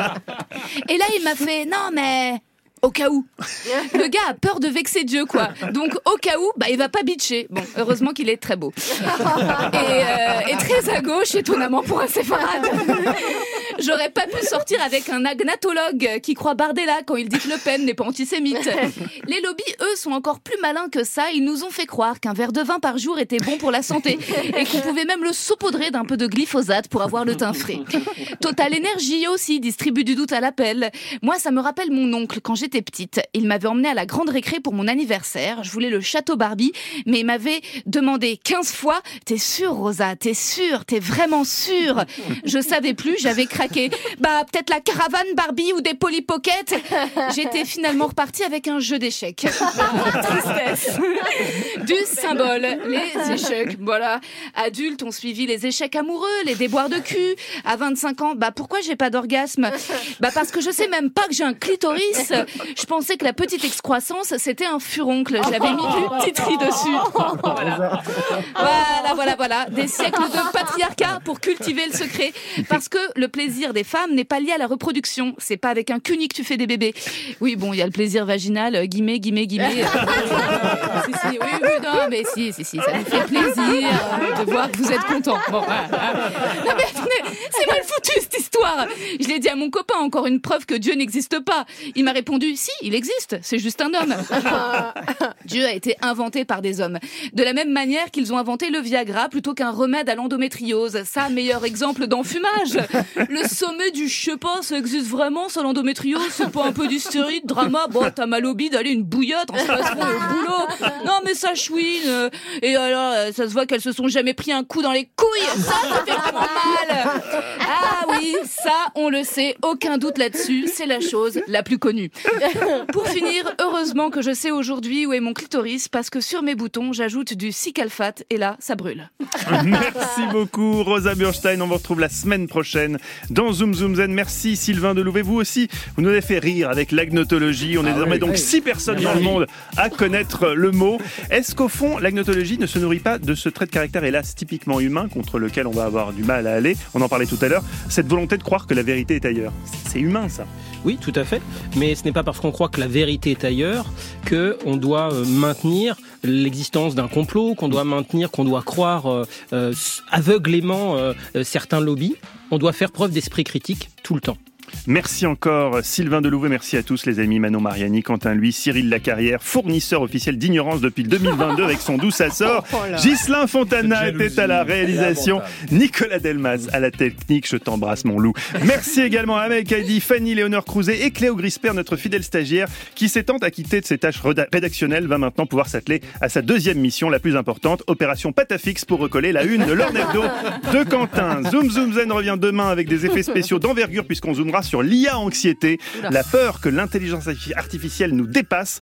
Dieu. Et là, il m'a fait, non mais... au cas où. Le gars a peur de vexer Dieu, quoi. Donc, au cas où, bah, il va pas bitcher. Bon, heureusement qu'il est très beau. Et, euh, et très à gauche, étonnamment, pour un séfarade. J'aurais pas pu sortir avec un agnatologue qui croit Bardella quand il dit que Le Pen n'est pas antisémite. Les lobbies, eux, sont encore plus malins que ça. Ils nous ont fait croire qu'un verre de vin par jour était bon pour la santé et qu'on pouvait même le saupoudrer d'un peu de glyphosate pour avoir le teint frais. Total Énergie aussi distribue du doute à l'appel. Moi, ça me rappelle mon oncle quand j'étais petite. Il m'avait emmenée à la grande récré pour mon anniversaire. Je voulais le château Barbie, mais il m'avait demandé quinze fois « T'es sûre, Rosa? T'es sûre? T'es vraiment sûre ?» Je savais plus, j'avais craqué. Bah, peut-être la caravane Barbie ou des Polly Pocket. J'étais finalement repartie avec un jeu d'échecs. Tristesse. Du symbole, les échecs. Voilà. Adultes ont suivi les échecs amoureux, les déboires de cul. À vingt-cinq ans, bah, pourquoi j'ai pas d'orgasme? Bah, parce que je sais même pas que j'ai un clitoris. Je pensais que la petite excroissance, c'était un furoncle. J'avais mis du titri dessus. Voilà. Voilà, voilà, voilà. Des siècles de patriarcat pour cultiver le secret. Parce que le plaisir des femmes n'est pas lié à la reproduction. C'est pas avec un cuni que tu fais des bébés. Oui, bon, il y a le plaisir vaginal, euh, guillemets, guillemets, guillemets. si, si, oui, oui, non, mais si, si, si, ça nous fait plaisir euh, de voir que vous êtes contents. Bon, voilà. Non, mais attendez, C'est mal foutu cette histoire. Je l'ai dit à mon copain, encore une preuve que Dieu n'existe pas. Il m'a répondu, si, il existe, c'est juste un homme. Dieu a été inventé par des hommes. De la même manière qu'ils ont inventé le Viagra plutôt qu'un remède à l'endométriose. Ça, meilleur exemple d'enfumage. Le sommet du je sais pas, ça existe vraiment, ça, l'endométriose, c'est pas un peu d'hystérie, de drama, bon, t'as mal au bide, allez, une bouillotte, on se passeront le boulot. Non, mais ça chouine. euh, Et alors, euh, ça se voit qu'elles se sont jamais pris un coup dans les couilles. Ça, ça fait vraiment mal. Ah oui, ça, on le sait, aucun doute là-dessus, c'est la chose la plus connue. Pour finir, heureusement que je sais aujourd'hui où est mon clitoris, parce que sur mes boutons, j'ajoute du Cicalfate, et là, ça brûle. Merci beaucoup Rosa Burstein, on vous retrouve la semaine prochaine dans Zoom Zoom Zen. Merci Sylvain Delouvet, vous aussi, vous nous avez fait rire avec l'agnotologie. On est Ah désormais oui, donc oui. six personnes dans le monde à connaître le mot. Est-ce qu'au fond, l'agnotologie ne se nourrit pas de ce trait de caractère, hélas, typiquement humain, contre lequel on va avoir du mal à aller? On en parlait tout à l'heure, cette volonté de croire que la vérité est ailleurs. C'est, c'est humain ça. Oui, tout à fait. Mais ce n'est pas parce qu'on croit que la vérité est ailleurs qu'on doit euh, maintenir l'existence d'un complot, qu'on doit maintenir, qu'on doit croire euh, euh, aveuglément euh, euh, certains lobbies. On doit faire preuve d'esprit critique tout le temps. Merci encore Sylvain Delouvet, merci à tous les amis, Manon Mariani, Quentin Lui, Cyril Lacarrière, fournisseur officiel d'ignorance depuis deux mille vingt-deux avec son D'où ça sort. Ghislain Fontana était à la réalisation, Nicolas Delmas à la technique, je t'embrasse mon loup. Merci également à Amel Kaidi, Fanny Léonore Crouzet et Cléo Grisper, notre fidèle stagiaire qui s'étant acquitté de ses tâches reda- rédactionnelles va maintenant pouvoir s'atteler à sa deuxième mission, la plus importante, opération Patafix pour recoller la une de l'Ornebdo de Quentin. Zoom Zoom Zen revient demain avec des effets spéciaux d'envergure puisqu'on zoomera sur l'I A anxiété, la peur que l'intelligence artificielle nous dépasse.